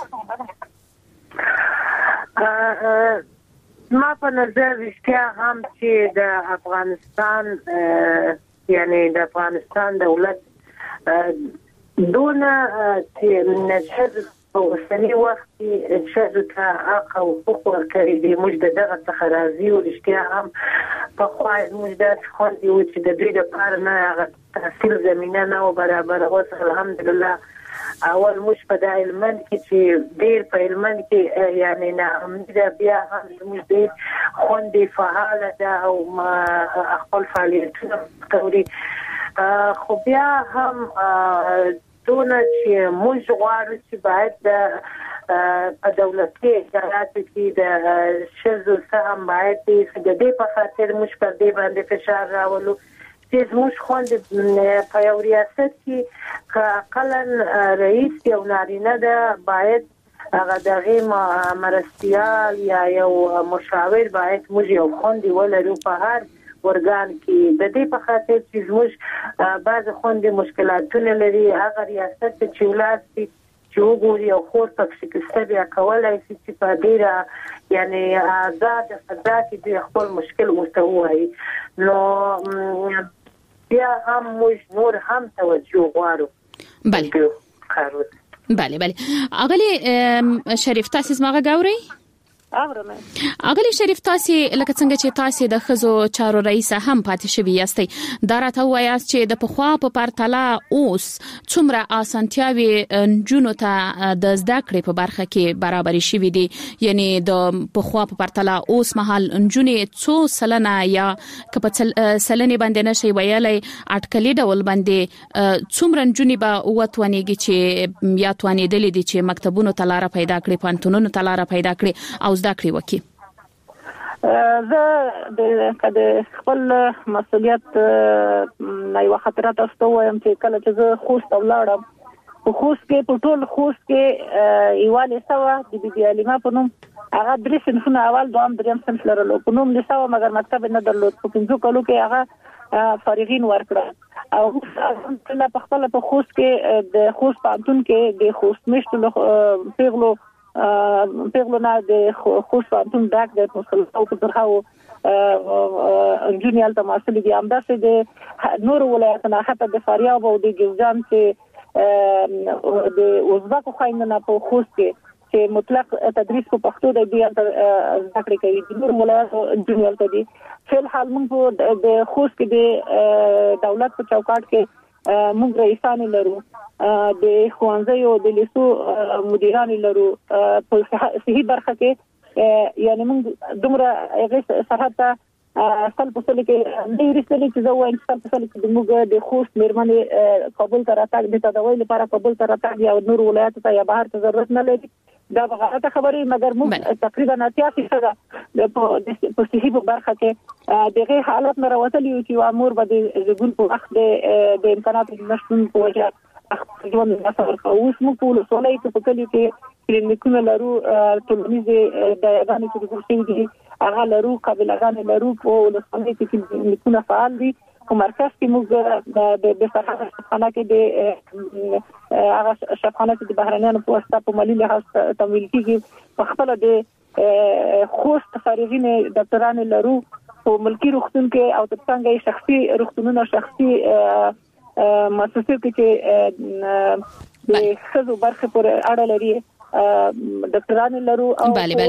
ما په نظر رښتیا هم چې د افغانستان یعنی د افغانستان دولت دونه چې نشد او سني وخت چې شذ ته حق او حقوق ورکړي دي موږ دغه څخه راضي او رښتیا هم په خوای موږ د خوندي و چې د دې لپاره نه هغه تحصیل زمينه نه برابر او الحمدلله اول موږ په د علمن کې چې ډېر په علمن کې یعنی نه امید بیا هم موږ دې خوندي فعال ده او خپل فعالیتونه کوي خو بیا هم دونه چې موږ غواړو چې باید د دولتي اداراتو کې د شذو سهم باید د دې په خاطر موږ پر دې باندې فشار راولو چې موږ خوند په یو ریاست کې کاقلن رئیس یو نارینه ده باید هغه دغه مرستيال یا یو مشاور باید موږ یو خوند ولرو په هر ورګان کې د دې په خاطر چې موږ بعض خوند مشکلاتونه لري هغه ریاست چې ولاسي چې وګوري او خور پکې کې بیا کولای شي چې په ډیره یعنی آزاد فضا کې د خپل مشکل مستوي نو بیا هم موږ نور هم توجه غواړو بله بله بله اغلی شریف تاسو زما غاوري اغرمه اغلی شریف تاسو لکه څنګه چې تاسو د خزو چارو رئیس هم پاتې شوی یاستئ دا راته وایاست چې د پخوا په پرتله اوس څومره اسانتیاوي جنونو ته د زده کړې په برخه کې برابرې شوې دي یعنی د پخوا په پرتله اوس مهال جنونې څو سلنه یا کپ سلنه باندې نشي ویلای اټکلي ډول باندې څومره جنونې به وټونیږي چې یا توانې دي چې مکتبونو تلاره پیدا کړي پانتونونو تلاره پیدا کړي او زده کړې وکي زه د کده خپل مسؤلیت نه یو خطرات استوم چې کله چې زه خوست ولاړم په خوست کې په ټول خوست کې ایواله سوا د بي بي علما په نوم هغه درې سنفونه اول دوام دریم سنف لرلو په نوم لسوا مګر مکتب نه درلود په پنځو کلو کې هغه فارغین ورکړه او الحمدلله په خپل په خوست کې د خوست پانتون کې د خوست مشتلو پیغلو پیغلو نه د خوست پانتون ډاک د مسلمان په ترخو انجنیال تماثل دي امداسه د نور ولایتونو حتی د فاریاب او د جوزجان چې د ازبکو خاينه په خوست کې چې مطلق تدریس په پښتو د دې ذکر کوي د نور ولایتونو انجنیال ته دي فل حال موږ د خوست کې د دولت په چوکاټ کې موږ رئیسان لرو د خوانځيو د لیسو مدیران لرو په صحیح برخه کې یعنی موږ دومره هغه سرحد ته سل په سل کې د ریسلي چې زه وایم سل په سل کې موږ د خوست میرمنې کابل ته راتګ د تداوی لپاره کابل ته راتګ یا نور ولایت ته یا بهر ته ضرورت نه لري دا غلطه خبره مګر موږ تقریبا اتیا فیصد په صحیح برخه کې دغه حالت نه راوتلی چې امور به د زګون په وخت د امکاناتو نشټون په وجه ځوان مسافر اوس موږ په لسولای په کلی کې کلینیکونه لرو ټولنیزه د غانې چې د څه دي هغه لرو قابلغان لرو په لسولای کې کلینیکونه فعال دي په مرکز کې موږ د د شفاخانه کې د هغه شفاخانه کې د بهرانيانو په واسطه په مالی لحاظ تمویل کیږي په خپل د خوست فارغین ډاکټرانو لرو په ملکی روغتون کې او ترڅنګ شخصي روغتونونو شخصي مؤسسې کې د خزو برخه پر اړه لري ډاکټرانو لرو او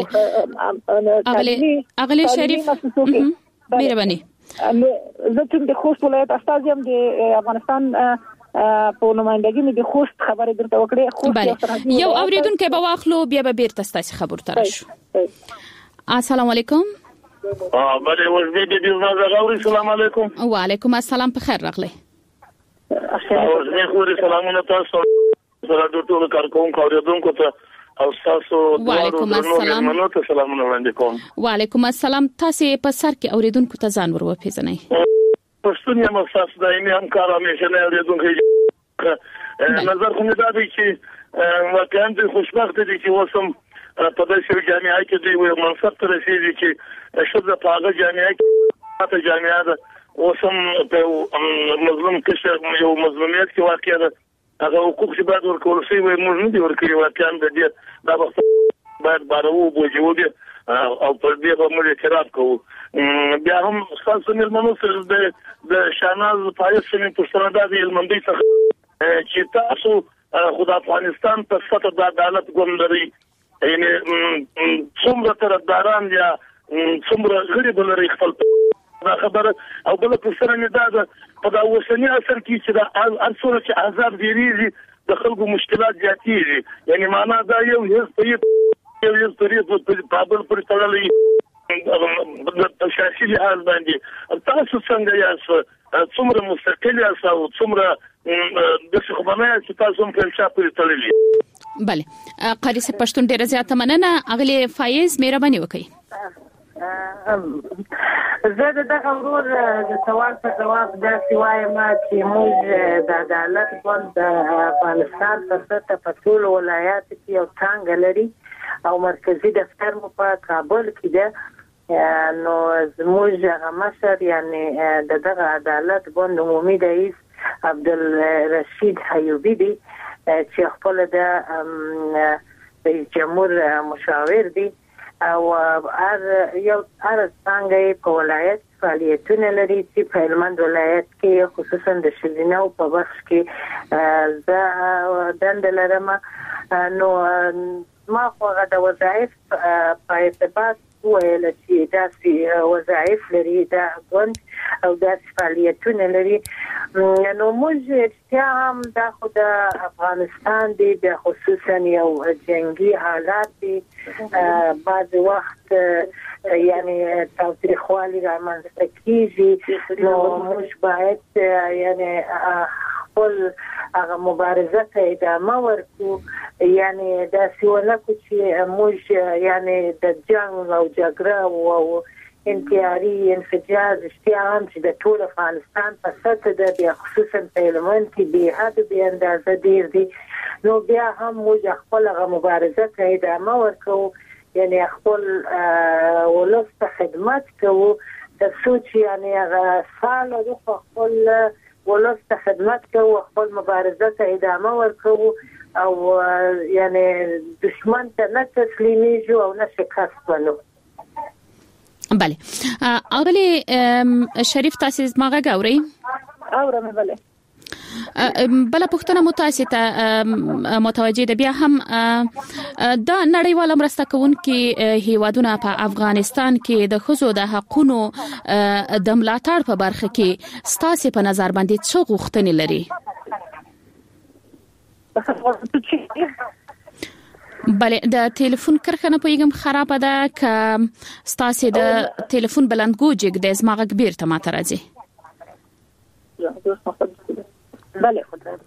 اغلی اغلی شریف مهرباني زه چې د خوست ولایت استاد یم د افغانستان په نمائندګۍ مې د خوست خبرې درته وکړې یو اوریدونکو به واخلو بیا به بیرته ستاسو خبر تر شو السلام علیکم اه بله وزدي د دې زغوري السلام علیکم وعلیکم السلام په خیر راغلی وزدي خوري سلامونه تاسو سره د ټول کارکونکو اوریدونکو ته او تاسو وعلیکم السلام نو ته سلامونه وړاندې کوم وعلیکم السلام تاسو په سر کې اوریدونکو ته ځان ور وپیژنئ پښتون یم تاسو دایمي همکار همیشه نه اوریدونکو نظر خو نه دا دی چې واقعا د خوشبخت دي چې وسم په داسې جامعه کې دی یو منصب ته رسیدي چې شوزه په هغه جامعه کې په جامعه ده وسم په مظلوم کې یو مظلومیت کې واقع ده هغه حقوق چې باید ورکول شي وي موږ نه دی ورکړي واقعا د دې دا وخت باید بارو بوجودي او پر دې به موږ اعتراف کوو بیا هم تاسو مېرمنو سره د د شاناز پایس سمې په سره د علمندۍ څخه چې تاسو خو د افغانستان په سطح د عدالت ګوند لري یعنی څومره طرفداران یا څومره غریب لري خپل دا خبره او بل په سره نه دا په دا اوسنی اثر کې چې دا ارسوره چې عذاب ډیریږي د خلکو مشکلات زیاتېږي یعنی معنا دا یو هیڅ په یو طریقو په بل پر تړلې د سیاسي لحاظ باندې تاسو څنګه یاست څومره مستقل یاست او څومره د څه خبرونه چې تاسو هم په چا پر تړلې بله قاری صاحب پښتون ډیره زیاته مننه اغلی فایز مهرباني وکړئ زه دغه ورور د سوال په جواب دا سوایم چې موږ د عدالت ګوند د افغانستان په سطح په ټول ولایاتو کې یو څنګه لري او مرکزی دفتر مو په کابل کې ده نو زموږ هغه مشر یعنی دغه عدالت ګوند عمومي رئیس عبدالرشید ایوبی دی چې خپل د رئیس جمهور مشاور دی او هر یو هر څنګه په ولایت فعالیتونه لري چې په هلمند ولایت کې خصوصا د شلینو په بخش کې زه دند لرم نو ما خو د وظایف په اعتبار ویل چې داسې وظایف لري دا ګوند او داسې فعالیتونه لري نو موږ چې هم د خود افغانستان دی د خصوصا یو جنگي حالات دی بعض وخت یعنی تاوتریخوالی رامنځته کیږي نو موږ باید یعنی خپل هغه مبارزه ته ادامه ورکړو یعنی دا سیونه کو چې موږ یعنی د جنگ او جګړه او انتحاري انفجار اشتیام چې د ټول افغانستان په سطح د بیا خصوصا په هلمند کې به حد به اندازه ډیر دي نو بیا هم موږ خپل هغه مبارزه ته ادامه ورکړو یعنی خپل ولس ته خدمت کوو د سوچ یعنی هغه سال د خپل ولس ته خدمت کوو خپل مبارزه ته ادامه ورکړو او یعنی دشمن ته نه تسلیمیږو او نه شکست ونو بله اغلی شریف تاسو زما غاوري اورم بله بل پښتنه متاسفه متوجه ده بیا هم دا نړیوال مرسته کوونکي هیوادونه په افغانستان کې د خزو د حقونو د ملاتړ په برخه کې ستاسو په نظر باندې څه غوښتنې لري بله د ټلیفون کرخنه پویګم خراب ده ک ستاسو د ټلیفون بلندګو جګ د زما غ بیرته ماته راځي بله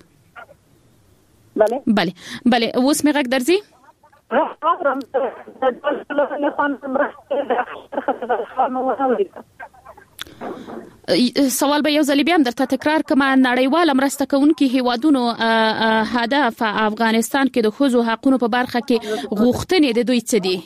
بله بله بله اوس مې غږ درځي راغرم د ټلیفون خان مرسته سوال به یو ځل بیا درته تکرار کوم نړیواله مرسته کوونکي هیوادونو هدف افغانستان کې د خزو حقونو په برخه کې غوښتنې د دوی څه دي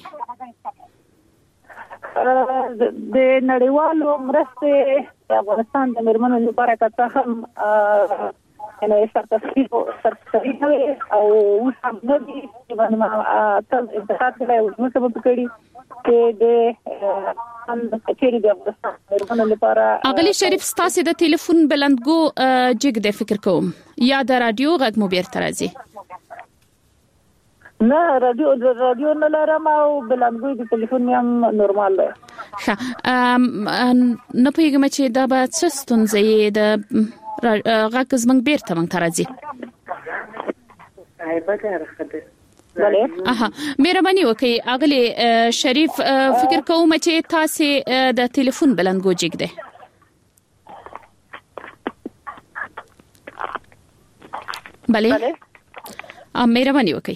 د نړیوالو مرستې د افغانستان د مرمنو لپاره که هم یعنی سرتسری سرتسری او هم نه دي چې باندې تل انتخاب کړی او موږ سبب کړی چې د هم کچېری د افغانستان مرمنو لپاره اغلی شریف ستاسو د ټلیفون بلندګو جګ د فکر کوم یا د رادیو غږ مو بیرته راځي نه رادیو رادیو نه لرم او بلندګو د ټلیفون هم نورمال دی ښه نه پوهیږم چې دا به څه ستونزې د غږ زمنګ بیرته مونږ ته راځي بله اها مهرباني وکړئ اغلی شریف فکر کوم چې تاسو د ټلیفون بلندګو جګ ده بله مهرباني وکړئ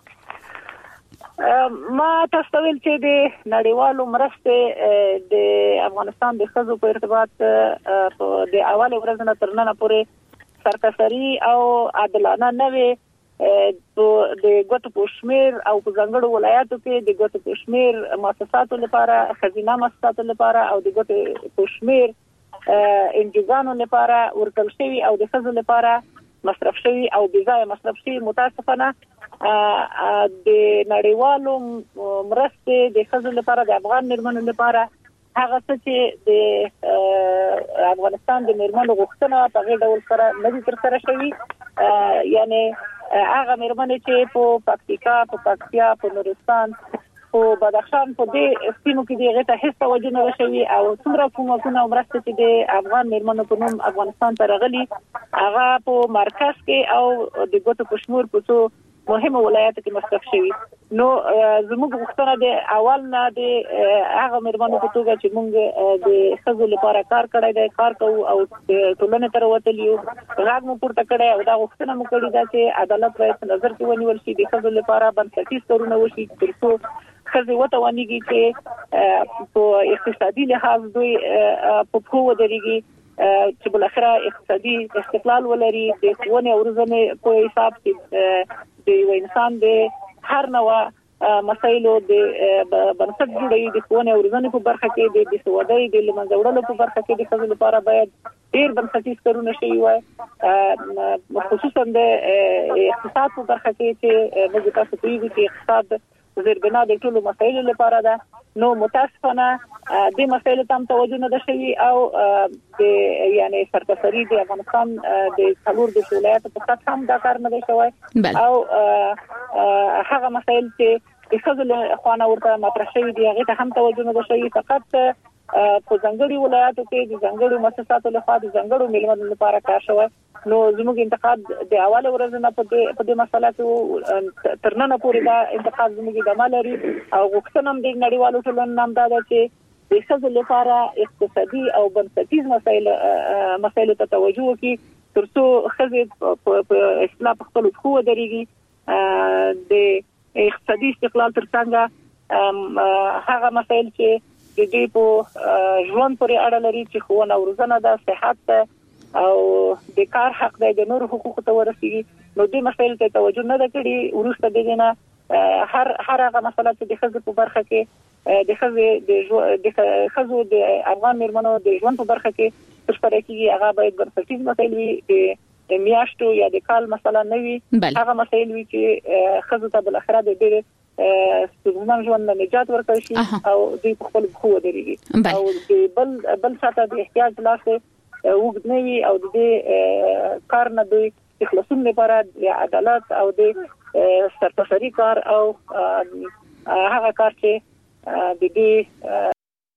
ما تاسو ویل چې د نړیوالو مرستې د افغانستان د خزو په ارتباط د اول ورځ نه تر نن پورې سرکسری او عادلانه نه وي د ګوتو پښمیر او په ځنګړو ولایاتو کې د ګوتو پښمیر مؤسساتو لپاره خزینه مؤسساتو لپاره او د ګوتو پښمیر انجوګانو لپاره ورکړل شوی او د خزو لپاره مصرف شوی او بځای مصرف شوی متاسفانه د نړیوالو مرستې د خزو لپاره د افغان مرمنو لپاره هغه څه چې د افغانستان د مرمنو غوښتنه په غیر ډول سره نه دي تر سره شوی یعنی هغه مېرمنې چې په پکتیکا په پکتیا په نورستان په بدخشان په دې سیمو کې دغه ته هیڅ توجه نه شوی او څومره کومه مرسته چې د افغان مېرمنو په نوم افغانستان ته راغلي هغه په مرکز کې او د ګوتو پښمور په څو مهمه ولایت کې مصرف شوی نو زموږ غوښتنه د اول نه د هغه مېرمنو په توګه چې موږ د خزو لپاره کار کړی دی کار کوو او ټولنې تر وتلیو راغ مو پورته کړی او دا غوښتنه مو کړې ده چې عدالت باید نظر کې ونیول شي د خزو لپاره بنسټیز کارونه وشي ترڅو خزه وته ونیږي چې په اقتصادي لحاظ دوی په پخو ودرېږي چې بل اخره اقتصادي استقلال ولري د ښوونې او روزنې په حساب کې د یو انسان د هر نوع مسایلو د بنسټ جوړوي د ښوونې او روزنې په برخه کې د بېسوادۍ د له منځه وړلو په برخه کې د خزو لپاره باید ډېر بنسټیز کارونه شوي وای خصوصا د اقتصاد په برخه کې چې موږ تاسو پوهیږو چې اقتصاد زیربنا د ټولو مسایلو لپاره ده نو متاسفانه د مسایلو تام توجه نه ده شوی او د یعنی سرتسری د افغانستان د څلور د ولایت په سطح هم دا کار نه دی شوی او هغه مسایل چې د خزل خوانه ورته مطرح شوی دی هغه ته هم توجه نه ده شوی فقط په ځنګړي ولایتو کې د ځنګړو مؤسساتو لخوا د ځنګړو ملمنو لپاره کار شوی نو زموږ انتقاد د اوله ورځ نه په دې په دې مسله کې ترننه پورې دا انتقاد زموږ د مالري او غوښتنه هم د نړیوالو ټولنو نام دا چې د خزو لپاره اقتصادي او بنسټیز مسایل مسایل ته توجه وکړي ترڅو خزه په اصلاح په خپل خو درېږي د اقتصادي استقلال ترڅنګ هغه مسایل چې د دې په ژوند پورې اړه لري چې ښوونه او روزنه ده صحت او د کار حق د نور حقوقو ته ورسیږي نو دې مسایل ته توجه نه کړي ورسته د نه هر هر هغه مسله چې د خزو په برخه کې د خزو د خزو د افغان مېرمنو د ژوند په برخه کې تشپره کیږي هغه باید بنسټیز مسایل وي د میاشتو یا د کال مسله نه وي هغه مسایل وي چې خزو ته بل اخره د ډېر ستونزمن ژوند نه نجات ورکړي شي او دوی په خپل خو ودرېږي او د بل بل ساته د احتیاج لاسه وګد نه وي او د دې کار نه دوی خلاصون لپاره د عدالت او د سرتسری کار او هغه کار چې د دې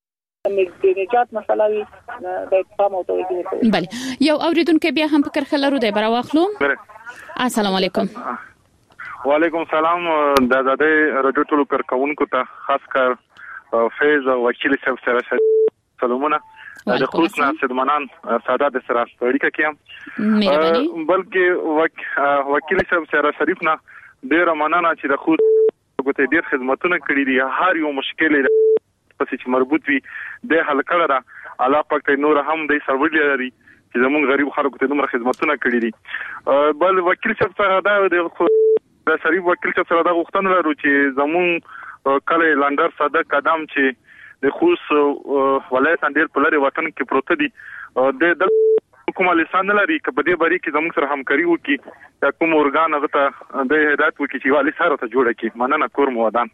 د نجات مسله وي د پام او توجه ورکړي. بله یو اوریدونکو بیا هم فکر خلرو دی برا واخلو. السلام علیکم. وعلیکم السلام د آزادۍ رادیو ټولو کارکونکو ته خاص کار فیض او وکیل صاحب سره سلامونه د خصوص ناسدمنان ساده د سره اړیکه کیم بلکې وکیل صاحب سره شریف نه ډیر مننه چې د خود کوته ډیر خدماتونه کړې دي هر یو مشکل پس چې مربوط وي د حل کړه علاوه پکې نور هم د سرور لري چې زموږ غریب خلکو ته نور خدماتونه کړې دي بل وکیل صاحب سره دا د د شریف وکیل صاحب سره دا غوښتنه لرو چې زموږ کله لندر ساده قدم چې د خوص ولایت اندیر په لري وطن کې پروت دي د کومه لسان لري چې په دې بری کې زموږ سره همکاري وکړي یا کوم اورګان هغه ته د هدایت وکړي چې والی سره ته جوړه کړي مننه کور مودان.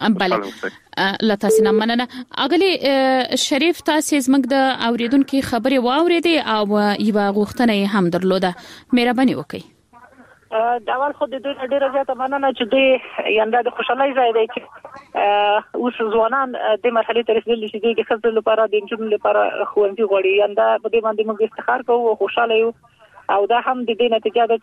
بله لته سینه مننه اغلی شریف تاسو زموږ د اوریدونکو خبري واوریدي او یو غوښتنه هم درلوده مهرباني وکړئ. دا اول خو د دوی ډیره زیاته مننه چې دوی ینده د خوشحالۍ ځای دی چې اوس ځوانان د مرحلې ته رسیدلي چې د خزو لپاره د انجونو لپاره ښوونځي غواړي ینده په دې باندې موږ افتخار کوو او خوشاله یو او دا هم د دې نتیجه ده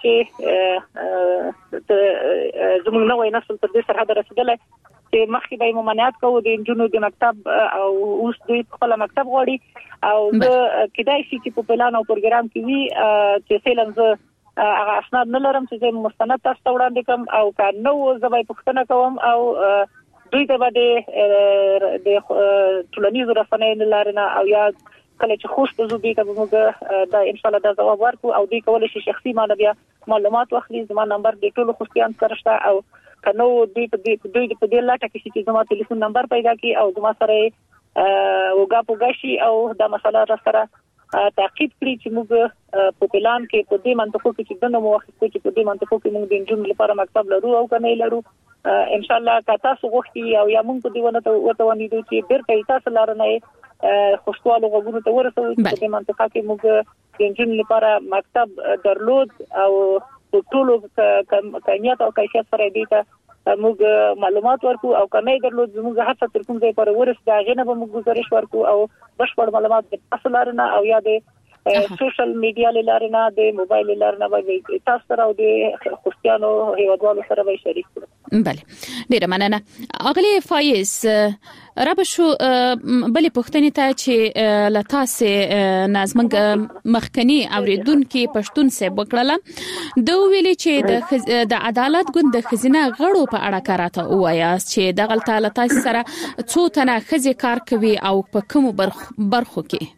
چې زموږ نوې نسل تر دې سره رسیدلی چې مخکې به ممانعت کوو د انجونو د مکتب او اوس دوی خپل مکتب غواړي او د کدای شي چې په پلان او پروګرام کې وي چې سیلنز هغه اسناد نه لرم چې زه مستند تاسو ته وړاندې کوم او که نو زه به پوښتنه کوم او دوی ته به د ټولنیزو رسنیو لارې نه او یا کله چې خوست زو دوی ته موږ دا ان شاء الله دا جواب ورکو او دوی کولای شي شخصي مانه بیا معلومات واخلي زما نمبر د ټولو خوستیان سره شته او که نو دوی په دوی په دې لاټه کې چې زما ټلیفون نمبر پیدا کړي او زما سره وګا پوګشي او دا مسله را سره تعقیب کړی چې موږ په پلان کې په دې منطقو کې چې دنه موافقو چې په دې منطقو کې موږ د انجونو لپاره مکتب لرو او کنه لرو ان شاء الله که تاسو غوښتي او یا موږ په دې ونه ته ونیدو چې بیرته تاسو لارنه خوشحالو غوږونو ته ورسوي چې په دې منطقه کې موږ د انجونو لپاره مکتب درلود او ټولو کمیت او کیفیت سره دي ته موږ معلومات ورکو او کمې درلود موږ هڅه تر کوم ځای پر ورس دا غنه به موږ گزارش ورکو او بشپړ معلومات د اصلارنا او یا د سوشل میډیا لارنا د موبایل لارنا به تاسو سره او د خوستیانو هیوادوالو سره به شریک کړو. بله ډیره مننه. اغلی فایز رب شو بلې پښتنې ته چې لتاسه نازمنګ مخکنی اوریدونکو پښتون سه وکړه د ویلې چې د عدالت ګوند د خزینه غړو په اړه کاراته وایاست چې د غلطه لتاسه سره څو تنه خزي کار کوي او په کوم برخو کې.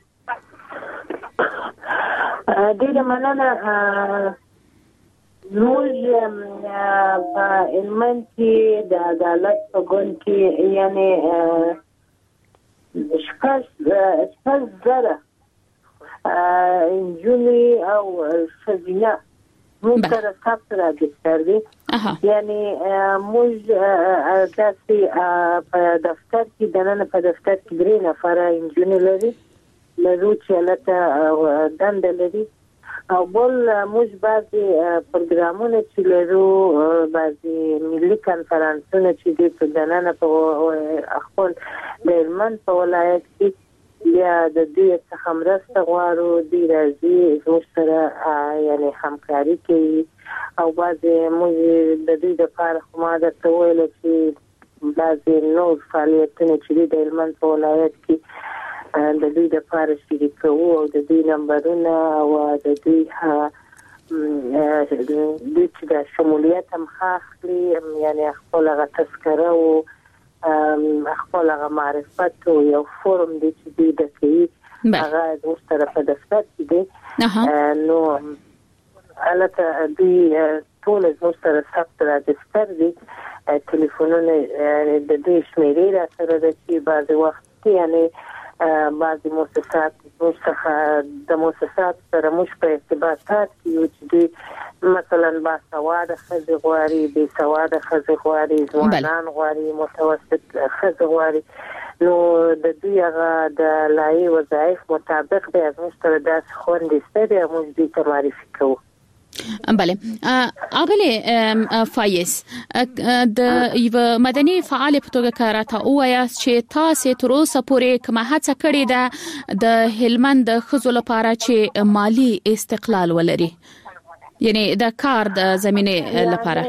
ډیره مننه. موږ په علمن کې د عدالت په ګوند کې یعنی شپږ شپږ زره انجونی او خزینه موږ سره ثبت راځي دي. یعنی موږ داسې په دفتر کې دنه په دفتر کې درې نفر انجونی لري لرو چې لته دند لري او بل موږ بعضي پروګرامونه چې لرو بعضي ملي کانفرنسونه چې د پدانه په خپل د هلمند په ولایت کې یا د دې څخه مرسته غواړو د راځي زموږ سره یعنی همکاري کوي او بعضي موږ د دې لپاره خو ما درته ویل چې بعضي نور فعالیتونه چې د هلمند په ولایت کې د دې لپاره شریکو او د دې نمبرونه او د دې د چې د شمولیت هم خاصلي یعنی خپل غا تذکره او خپل غا معرفت او یو فورم د چې د کې هغه د مسترفه دفتر کې دی نو البته د ټول مسترفه دفتر دی ټلیفونونه د دې شمیرې را سره د چې بعض وخت یعنی بعضی مؤسسات مستخه د مؤسسات سره مش په ارتباطات کې یو چې مثلا با سواده خزي غواري به سواده خزي غواري ځوانان غواري متوسط خزي غواري نو د دوی هغه د لایي وظایف مطابق د مستر داس خوندې ستړي موږ دې ته معرفي کوو. بله اغلی فایز د یو مدني فعال په توګه کاراته وایاست چې تاسو تر اوسه پورې کومه هڅه کړې ده د هلمند د خزو لپاره چې مالی استقلال ولري یعنی د کار د زمينه لپاره.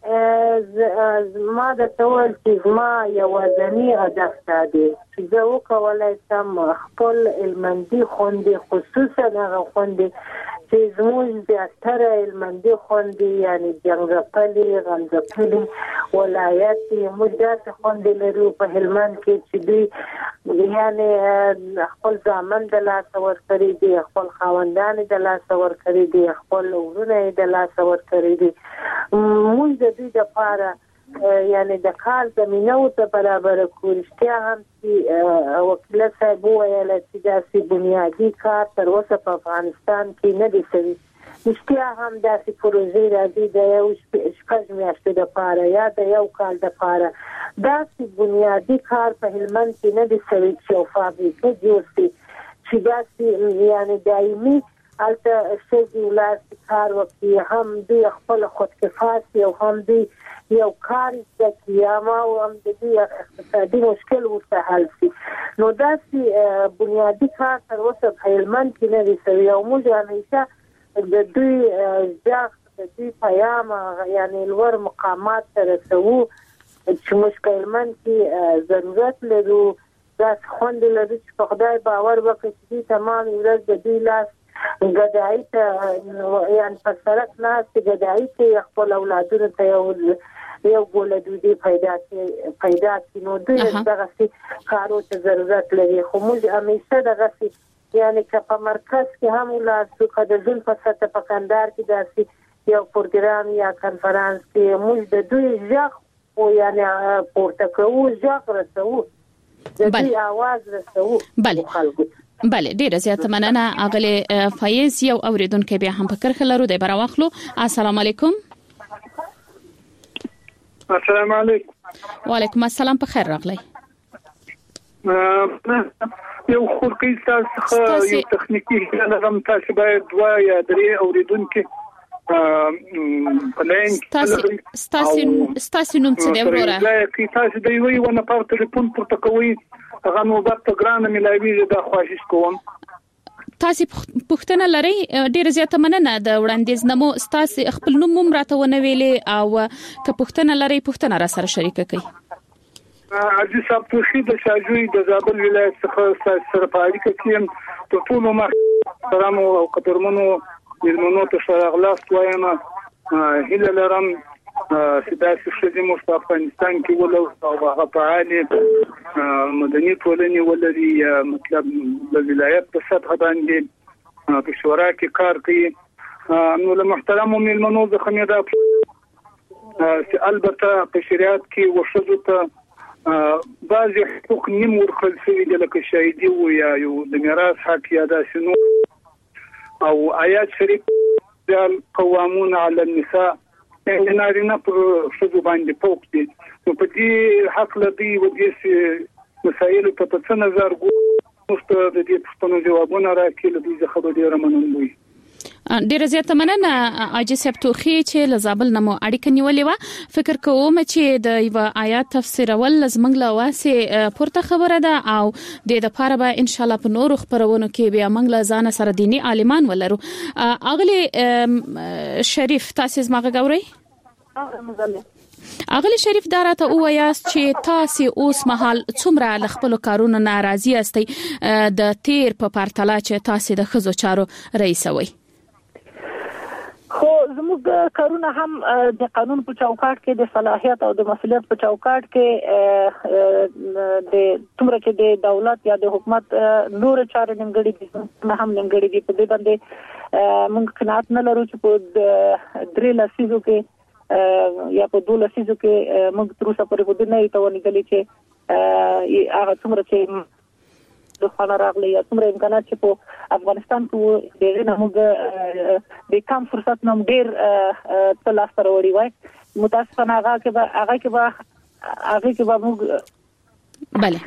ما د ټول چې ما یو ځنی هدف دی چې زه وکولای شم خپل علمندي خوندې خصوصا هغه خوندې چې زموږ د اثر علمندي خوندې یعنی جنګپلي غنځپلي ولایت مدت خوندې لري په هلمند کې چې دی یعنی خپل ځامن د لاس ورکړي دي خپل خاوندان د لاس ورکړي دي خپل ورونه د لاس ورکړي دي موږ د دې لپاره یعنی د کار زمينه او ته برابر کورشتیا هم چې وکیل صاحب ویل چې داسې بنیادی کار تر اوسه په افغانستان کې نه دی شوی. مشتیا هم داسې پروژې راځي د یو شپږ میاشتې لپاره یا د یو کال لپاره داسې بنیادی کار په هلمند کې نه دی شوی چې فابریکه جوړ شي چې داسې یعنی دایمي البته شې ولایت کار وکړي هم دوی خپل خودکفايي او هم دوی یو کار چې کیما او هم د دې اقتصادي مشکل ورته حل شي نو داسې بنیادی کار تر اوسه په هلمند کې نه دی شوی او موږ همیشه د دوی ځاخ د دوی پیغام یعنی لوړ مقامات ته رسوو چې موږ په هلمند کې ضرورت لرو داس خوند لري چې په خدای باور وکړي چې تمام ورځ د دوی لاس ګدای ته یعنی په سرک نه چې ګدای ته خپل اولادونو ته یو یو ګول دوی پیدا کې پیدا کې نو دوی دغه کارو ته ضرورت لري خو موږ همیشه دغه یعنی که په مرکز کې هم ولاسو کده ځل په سطح په کندهار کې داسې یو پروګرام یا کانفرنس کې موږ د دوی ځخ او یعنی پورته کوو ځخ رسو د دوی आवाज رسو خلکو. بله ډیره زیاته مننه اغلی فایز یو اوریدونکو بیا هم فکر خلرو د براوخلو. السلام علیکم. السلام علیکم. وعلیکم السلام په خیر راغلی. یو خورکی تاسو یو تخنیکی نظم تاسو باید دوا یا درې اوریدونکو پلان ستاسو ستاسو ستاسو نوم څه دی وروره؟ دا کی تاسو دی وی ونه پر ټلیفون پر تکوي هغه نو وخت ګرانه ملایوي دا خواهش کوم. تاسو پښتنه لري ډیر زیاته مننه د وړاندیز نمو تاسو خپل نوم هم راته ونه ویلې او که پښتنه لري پښتنه را سره شریک کړئ. عزیز صاحب توخی د شاجوی د زابل ولایت څخه سره په اړیکه کې ټول ټول ما سلام او قدرمنو ملمنو ته سره غلاس وایم هله لرم سیاسي شدي مو په افغانستان کې ولو او هغه فعال مدني ټولنې ولري مطلب د ولایت په سطح باندې په شورا کې کار کوي نو له محترم ملمنو د خمیده چې البته په شریعت کې وشذو ته بعضی حقوق نیم ورکړل شوي دي لکه شهیدي او یا یو د میراث حق یا د شنو او آیات شریف د قوامون علی النساء ان نارینه پر شذو باندې فوق دي نو په دې حق لدی و دې مسایل ته په څه نظر ګورئ د دې پښتنو جوابونه راکړي د دې خبرې ډیره منندوی. ډیره زیاته مننه اجي سپتوخي چې لزابل نمو اړیکه نیولې و. فکر کوم چې د یو آیات تفسیر ول زمنګ لا واسه پورته خبره ده او د د پاره به ان شاء الله په نورو خبرونو کې بیا منګ لا ځان سره دینی عالمان ولرو. اغلی شریف تاسو زماغه ګورئ؟ اغلی شریف دارته او یاست چې تاسو اوس مهال څومره لخپل کارونه ناراضي استئ د تیر په پرتله چې تاسو د خزو چارو رئیس وئ؟ خو زموږ کارونه هم د قانون په چوکاټ کې د صلاحیت او د مسؤلیت په چوکاټ کې د تمره چې د دولت یا د حکومت نور چارې نیمګړي دي هم نیمګړي دي په دې باندې موږ قناعت نه لرو چې په درې لسیزو کې یا په دوه لسیزو کې موږ تر اوسه پورې په دې نه توانې دي چې هغه تمره چې د خانه راغلي یا څومره امکانات چې په افغانستان کې د موږ د کم فرصت نوم ډیر تل سره وړي وای متاسفانه هغه کې به هغه کې به هغه کې به موږ bale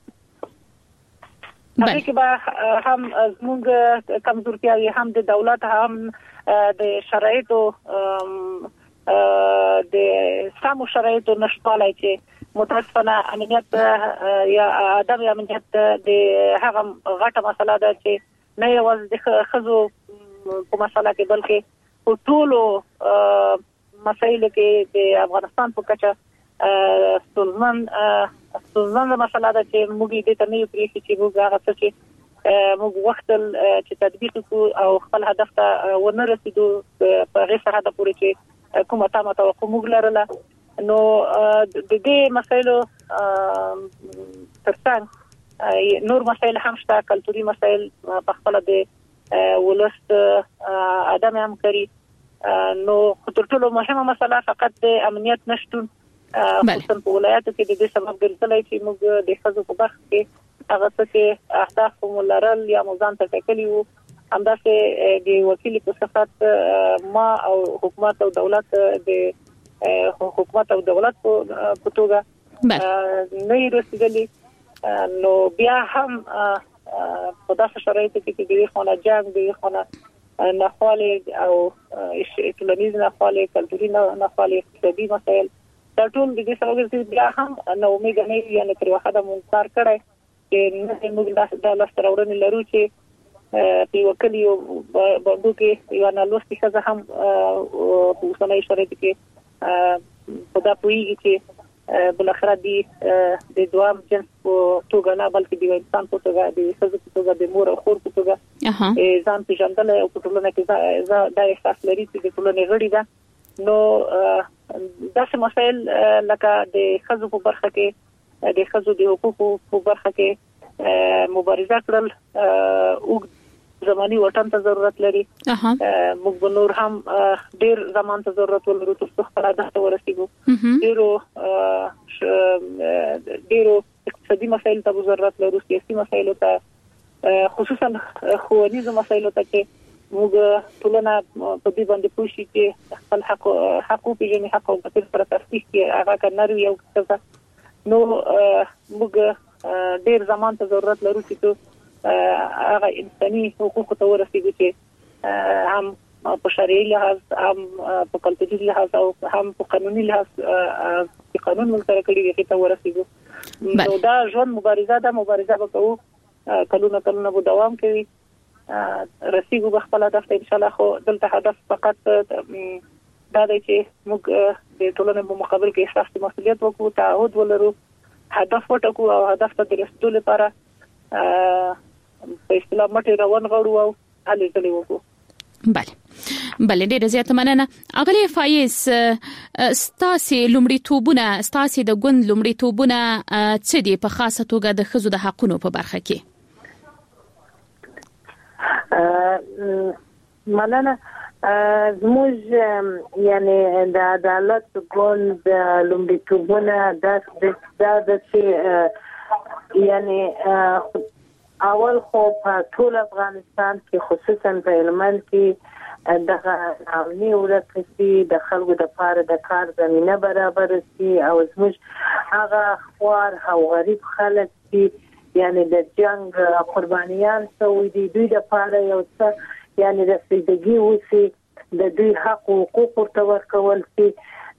هغه کې به هم موږ کمزورتیا هم د دولت هم د شرایطو د سمو شرایطو نشټوالای چې متاسفانه امنیت یا عدم امنیت د هغه غټه مسله ده چې نه یوازې د خزو په مسله کې بلکې په ټولو مسایلو کې د افغانستان په کچه ستونزمن ستونزمن مسله ده چې موږ دې ته نه یو پرې چې موږ هغه څه چې موږ وخت چې تطبیق کو او خپل هدف ته ونه رسیدو په غیر سره د پوره چې کومه تاسو توقع موږ لرله نو د دې مسایلو ترڅنګ نور مسایل هم شته کلتوري مسایل په خپل د ولست عدم همکاري نو تر ټولو مهمه مسله فقط د امنیت نشټون خصوصا په ولایتو کې د دې سبب ګرځولای چې موږ د خزو په برخه کې هغه څه چې اهداف مولرل یا موزان ته ټاکلي وو همداسې د وکیل په صفت ما او حکومت او دولت د حکومت او دولت په توګه نه رسیدلی نو بیا هم په داسې شرایطو کې د خونه جنگ د خونه نخواله او ټولنیز نخواله کلتوري نخواله اقتصادي مسایل دا ټول د دې سره چې بیا هم نو امید نه یعنی تر وخت مونږ کار کړی چې نه موږ د لاس راوړنې لرو چې په وکیل یو باندې کې یو نه لوستي څه هم په اوسنۍ شرایطو کې په دا پویږي چې بل اخر دي د دوام جنس په توګه نه بلکې د انسان په توګه د خزو په توګه د مور او خور په توګه ځان پیژندل او په ټولنه کې دا احساس لري چې د ټولنې غړي ده نو داسې مسایل لکه د خزو په برخه کې د خزو د حقوقو په برخه کې مبارزه کړل او زماني وطن ته ضرورت لري موږ به نور هم ډیر زمان ته ضرورت ولرو ترڅو خپل هدف ته ورسیږو ډیرو ډیرو اقتصادي مسایل ته ضرورت لرو سیاسي مسایل ته خصوصا ښوونیز مسایل ته چې موږ ټولنه په دې باندې پوښي چې خپل حق حقوق پیژني حق او باطل سره تفصیل کې هغه کناري یو څه نو موږ ډیر زمان ته ضرورت لرو چې هغه انساني حقوق ته ورسیږي چې هم په شرعي لحاظ هم په کلتوري لحاظ او هم په قانوني لحاظ په قانون ملتره کړي دي ته ورسېږو نو دا ژوند مبارزه ده مبارزه وکړو کلونه کلونه به دوام کوي رسېږو به خپل هدف ته ان شاء الله خو دلته هدف فقط دا دی چې موږ د ټولنې په مقابل کې احساس مسؤلیت وکړو تعهد ولرو هدف وټاکو او هدف ته د رسیدو لپاره په اصطلاح مټې روان غړو او هلې ځلې وکړو. بله بله ډیره زیاته مننه. اغلی فایز ستاسي لومړیتوبونه ستاسي د ګوند لومړیتوبونه څه دي په خاصه توګه د ښځو د حقونو په برخه کې؟ مننه. زموږ یعنی د عدالت ګوند لومړیتوبونه د د چې یعنی اول خو په ټول افغانستان کې خصوصا په هلمند کې د امني ورکړي د خلکو د پاره د کار زمينه برابر شي او زموږ هغه خوار او غریب خلک چې یعنی د جنگ قربانيان شوي دي دوی د پاره یو څه یعنی د سیدګي وسی د دوی حق او حقوق ورته ورکول شي.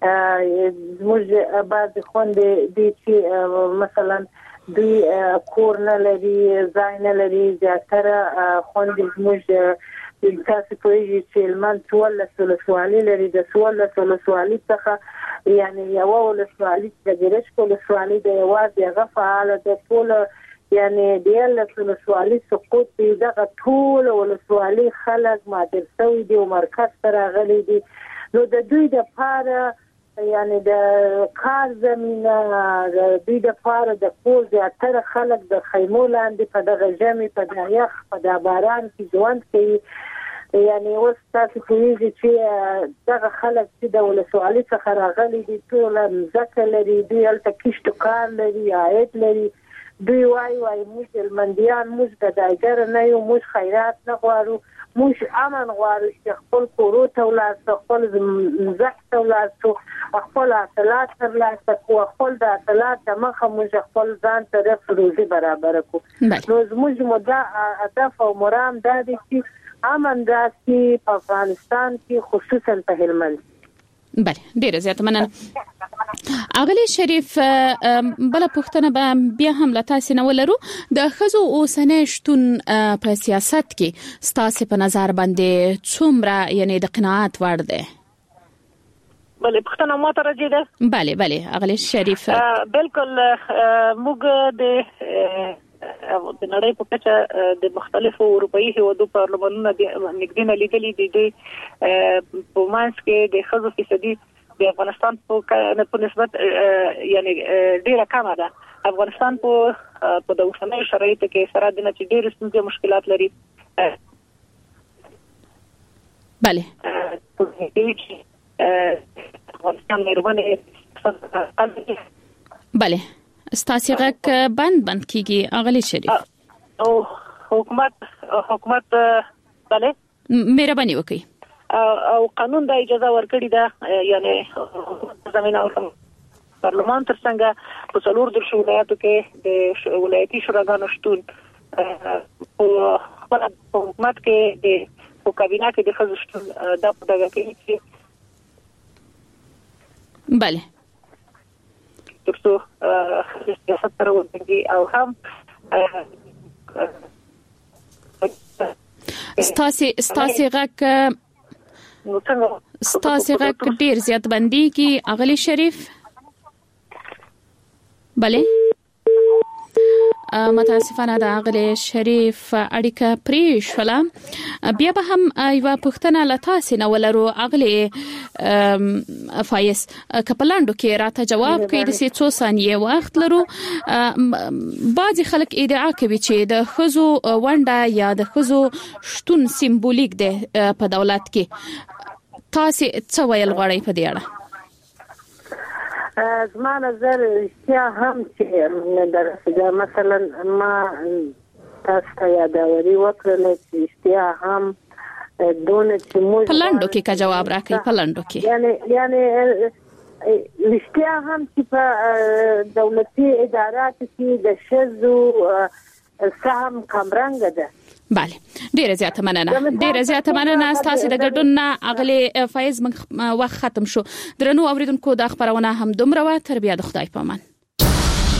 زموږ بعض خوندې دي چې مثلا دوی کور نه لري ځای نه لري زیاتره خوندې زموږ د تاسو په یوه چې هلمند څوارلس ولسوالۍ لري د څوارلس ولسوالۍ څخه یعنی یو ولسوالۍ د ګرشک ولسوالۍ د یوازې هغه فعاله ده ټول یعنی د یالس ولسوالۍ سقوط دی دغه ټول ولسوالۍ خلک مادر شوي دي او مرکز ته راغلي دي نو د دوی د پاره یعنی د کار زمينه د دوی د پاره د کور زیاتره خلک د خیمو لاندې په دغه ژمي په د یخ په د باران کې ژوند کوي یعنی اوس تاسو کوئ چې دغه خلک چې د ولسوالۍ څخه راغلي دي ټول ځکه لري دوی هلته کښت کار لري عاید لري دوی وایي وایي موږ هلمندیان موږ ګدایګر نه یو موږ خیرات نه غواړو موږ امن غواړو چې خپل کورو ته ولاړ خپل ځمکې ته ولاړ خپل حاصلات ترلاسه کړو خپل د حاصلات د مخه موږ خپل ځان ته روزي برابر کړو نو زموږ مدا هدف او مرام دا دي چې امن راشي په افغانستان کې خصوصا په هلمند. بله ډیره زیاته مننه. اغلی شریف بل پښتنه به بیا هم لتاسې نه ولرو د ښځو اوسنۍ شتون په سیاست کې ستاسو په نظر باندې څومره یعنی د قناعت وړ دی؟ بله پښتنه ماته راځي ده. بله بله اغلی شریف بالکل موږ د د نړۍ په کچه د مختلفو اروپאי هیوادو پارلمانونو د نګدینه لیدلې دي د په مانس کې د خزو فیصدي د افغانستان په نسبت یعنی ډیره کمه ده. افغانستان په په د اوسنۍ شرایطو کې سره د نتیجې ډېر ستونزې مشکلات لري. بله افغانستان مېرمنې بله ستاسو غږ بند بند کیږي اغلی شریف او حکومت حکومت بله مهرباني وکړئ او قانون د اجازه ورکړي ده یعنی زمينه او پارلمان ترڅنګ په څلور د ولایتو کې د ولایتي شوراګانو شتون او خپل حکومت کې د په کابینه کې د خزو شتون د پدغه کې بله ترڅو سیاست سره ورته او هم ستاسو ستاسو غږ ستاسو غږ ډیر زیات بنديږي اغلی شریف. بله متاسفانه د اغلی شریف اړیکه پرې شوله. بیا به هم یو پښتنه لتاسې نه ولرو اغلی فایز کپلاندو کې راته جواب کوي د څو ثانیې وخت لرو. بعضی خلک ادعا کوي چې د خزو ونډه یا د خزو شتون سمبولیک دی په دولت کې. تاسو څه ویل غواړئ په دې اړه؟ زما نظر اشتیا هم چې درسه مثلا ما تاسو ته یادوري وکړل چې اشتیا هم دونه چې موږ پلاندو کې کا جواب راکړي پلاندو کې یعنی یعنی اشتیا هم چې په دولتي ادارات کې د شذو سهم کمرنګ ده. bale ډیره زیاته مننه ډیره زیاته مننه تاسو د ګډون نه اغلی فایز وخت ختم شو. درنو اوریدونکو د خبرونه هم دومره و. تر بیا د خدای پامان.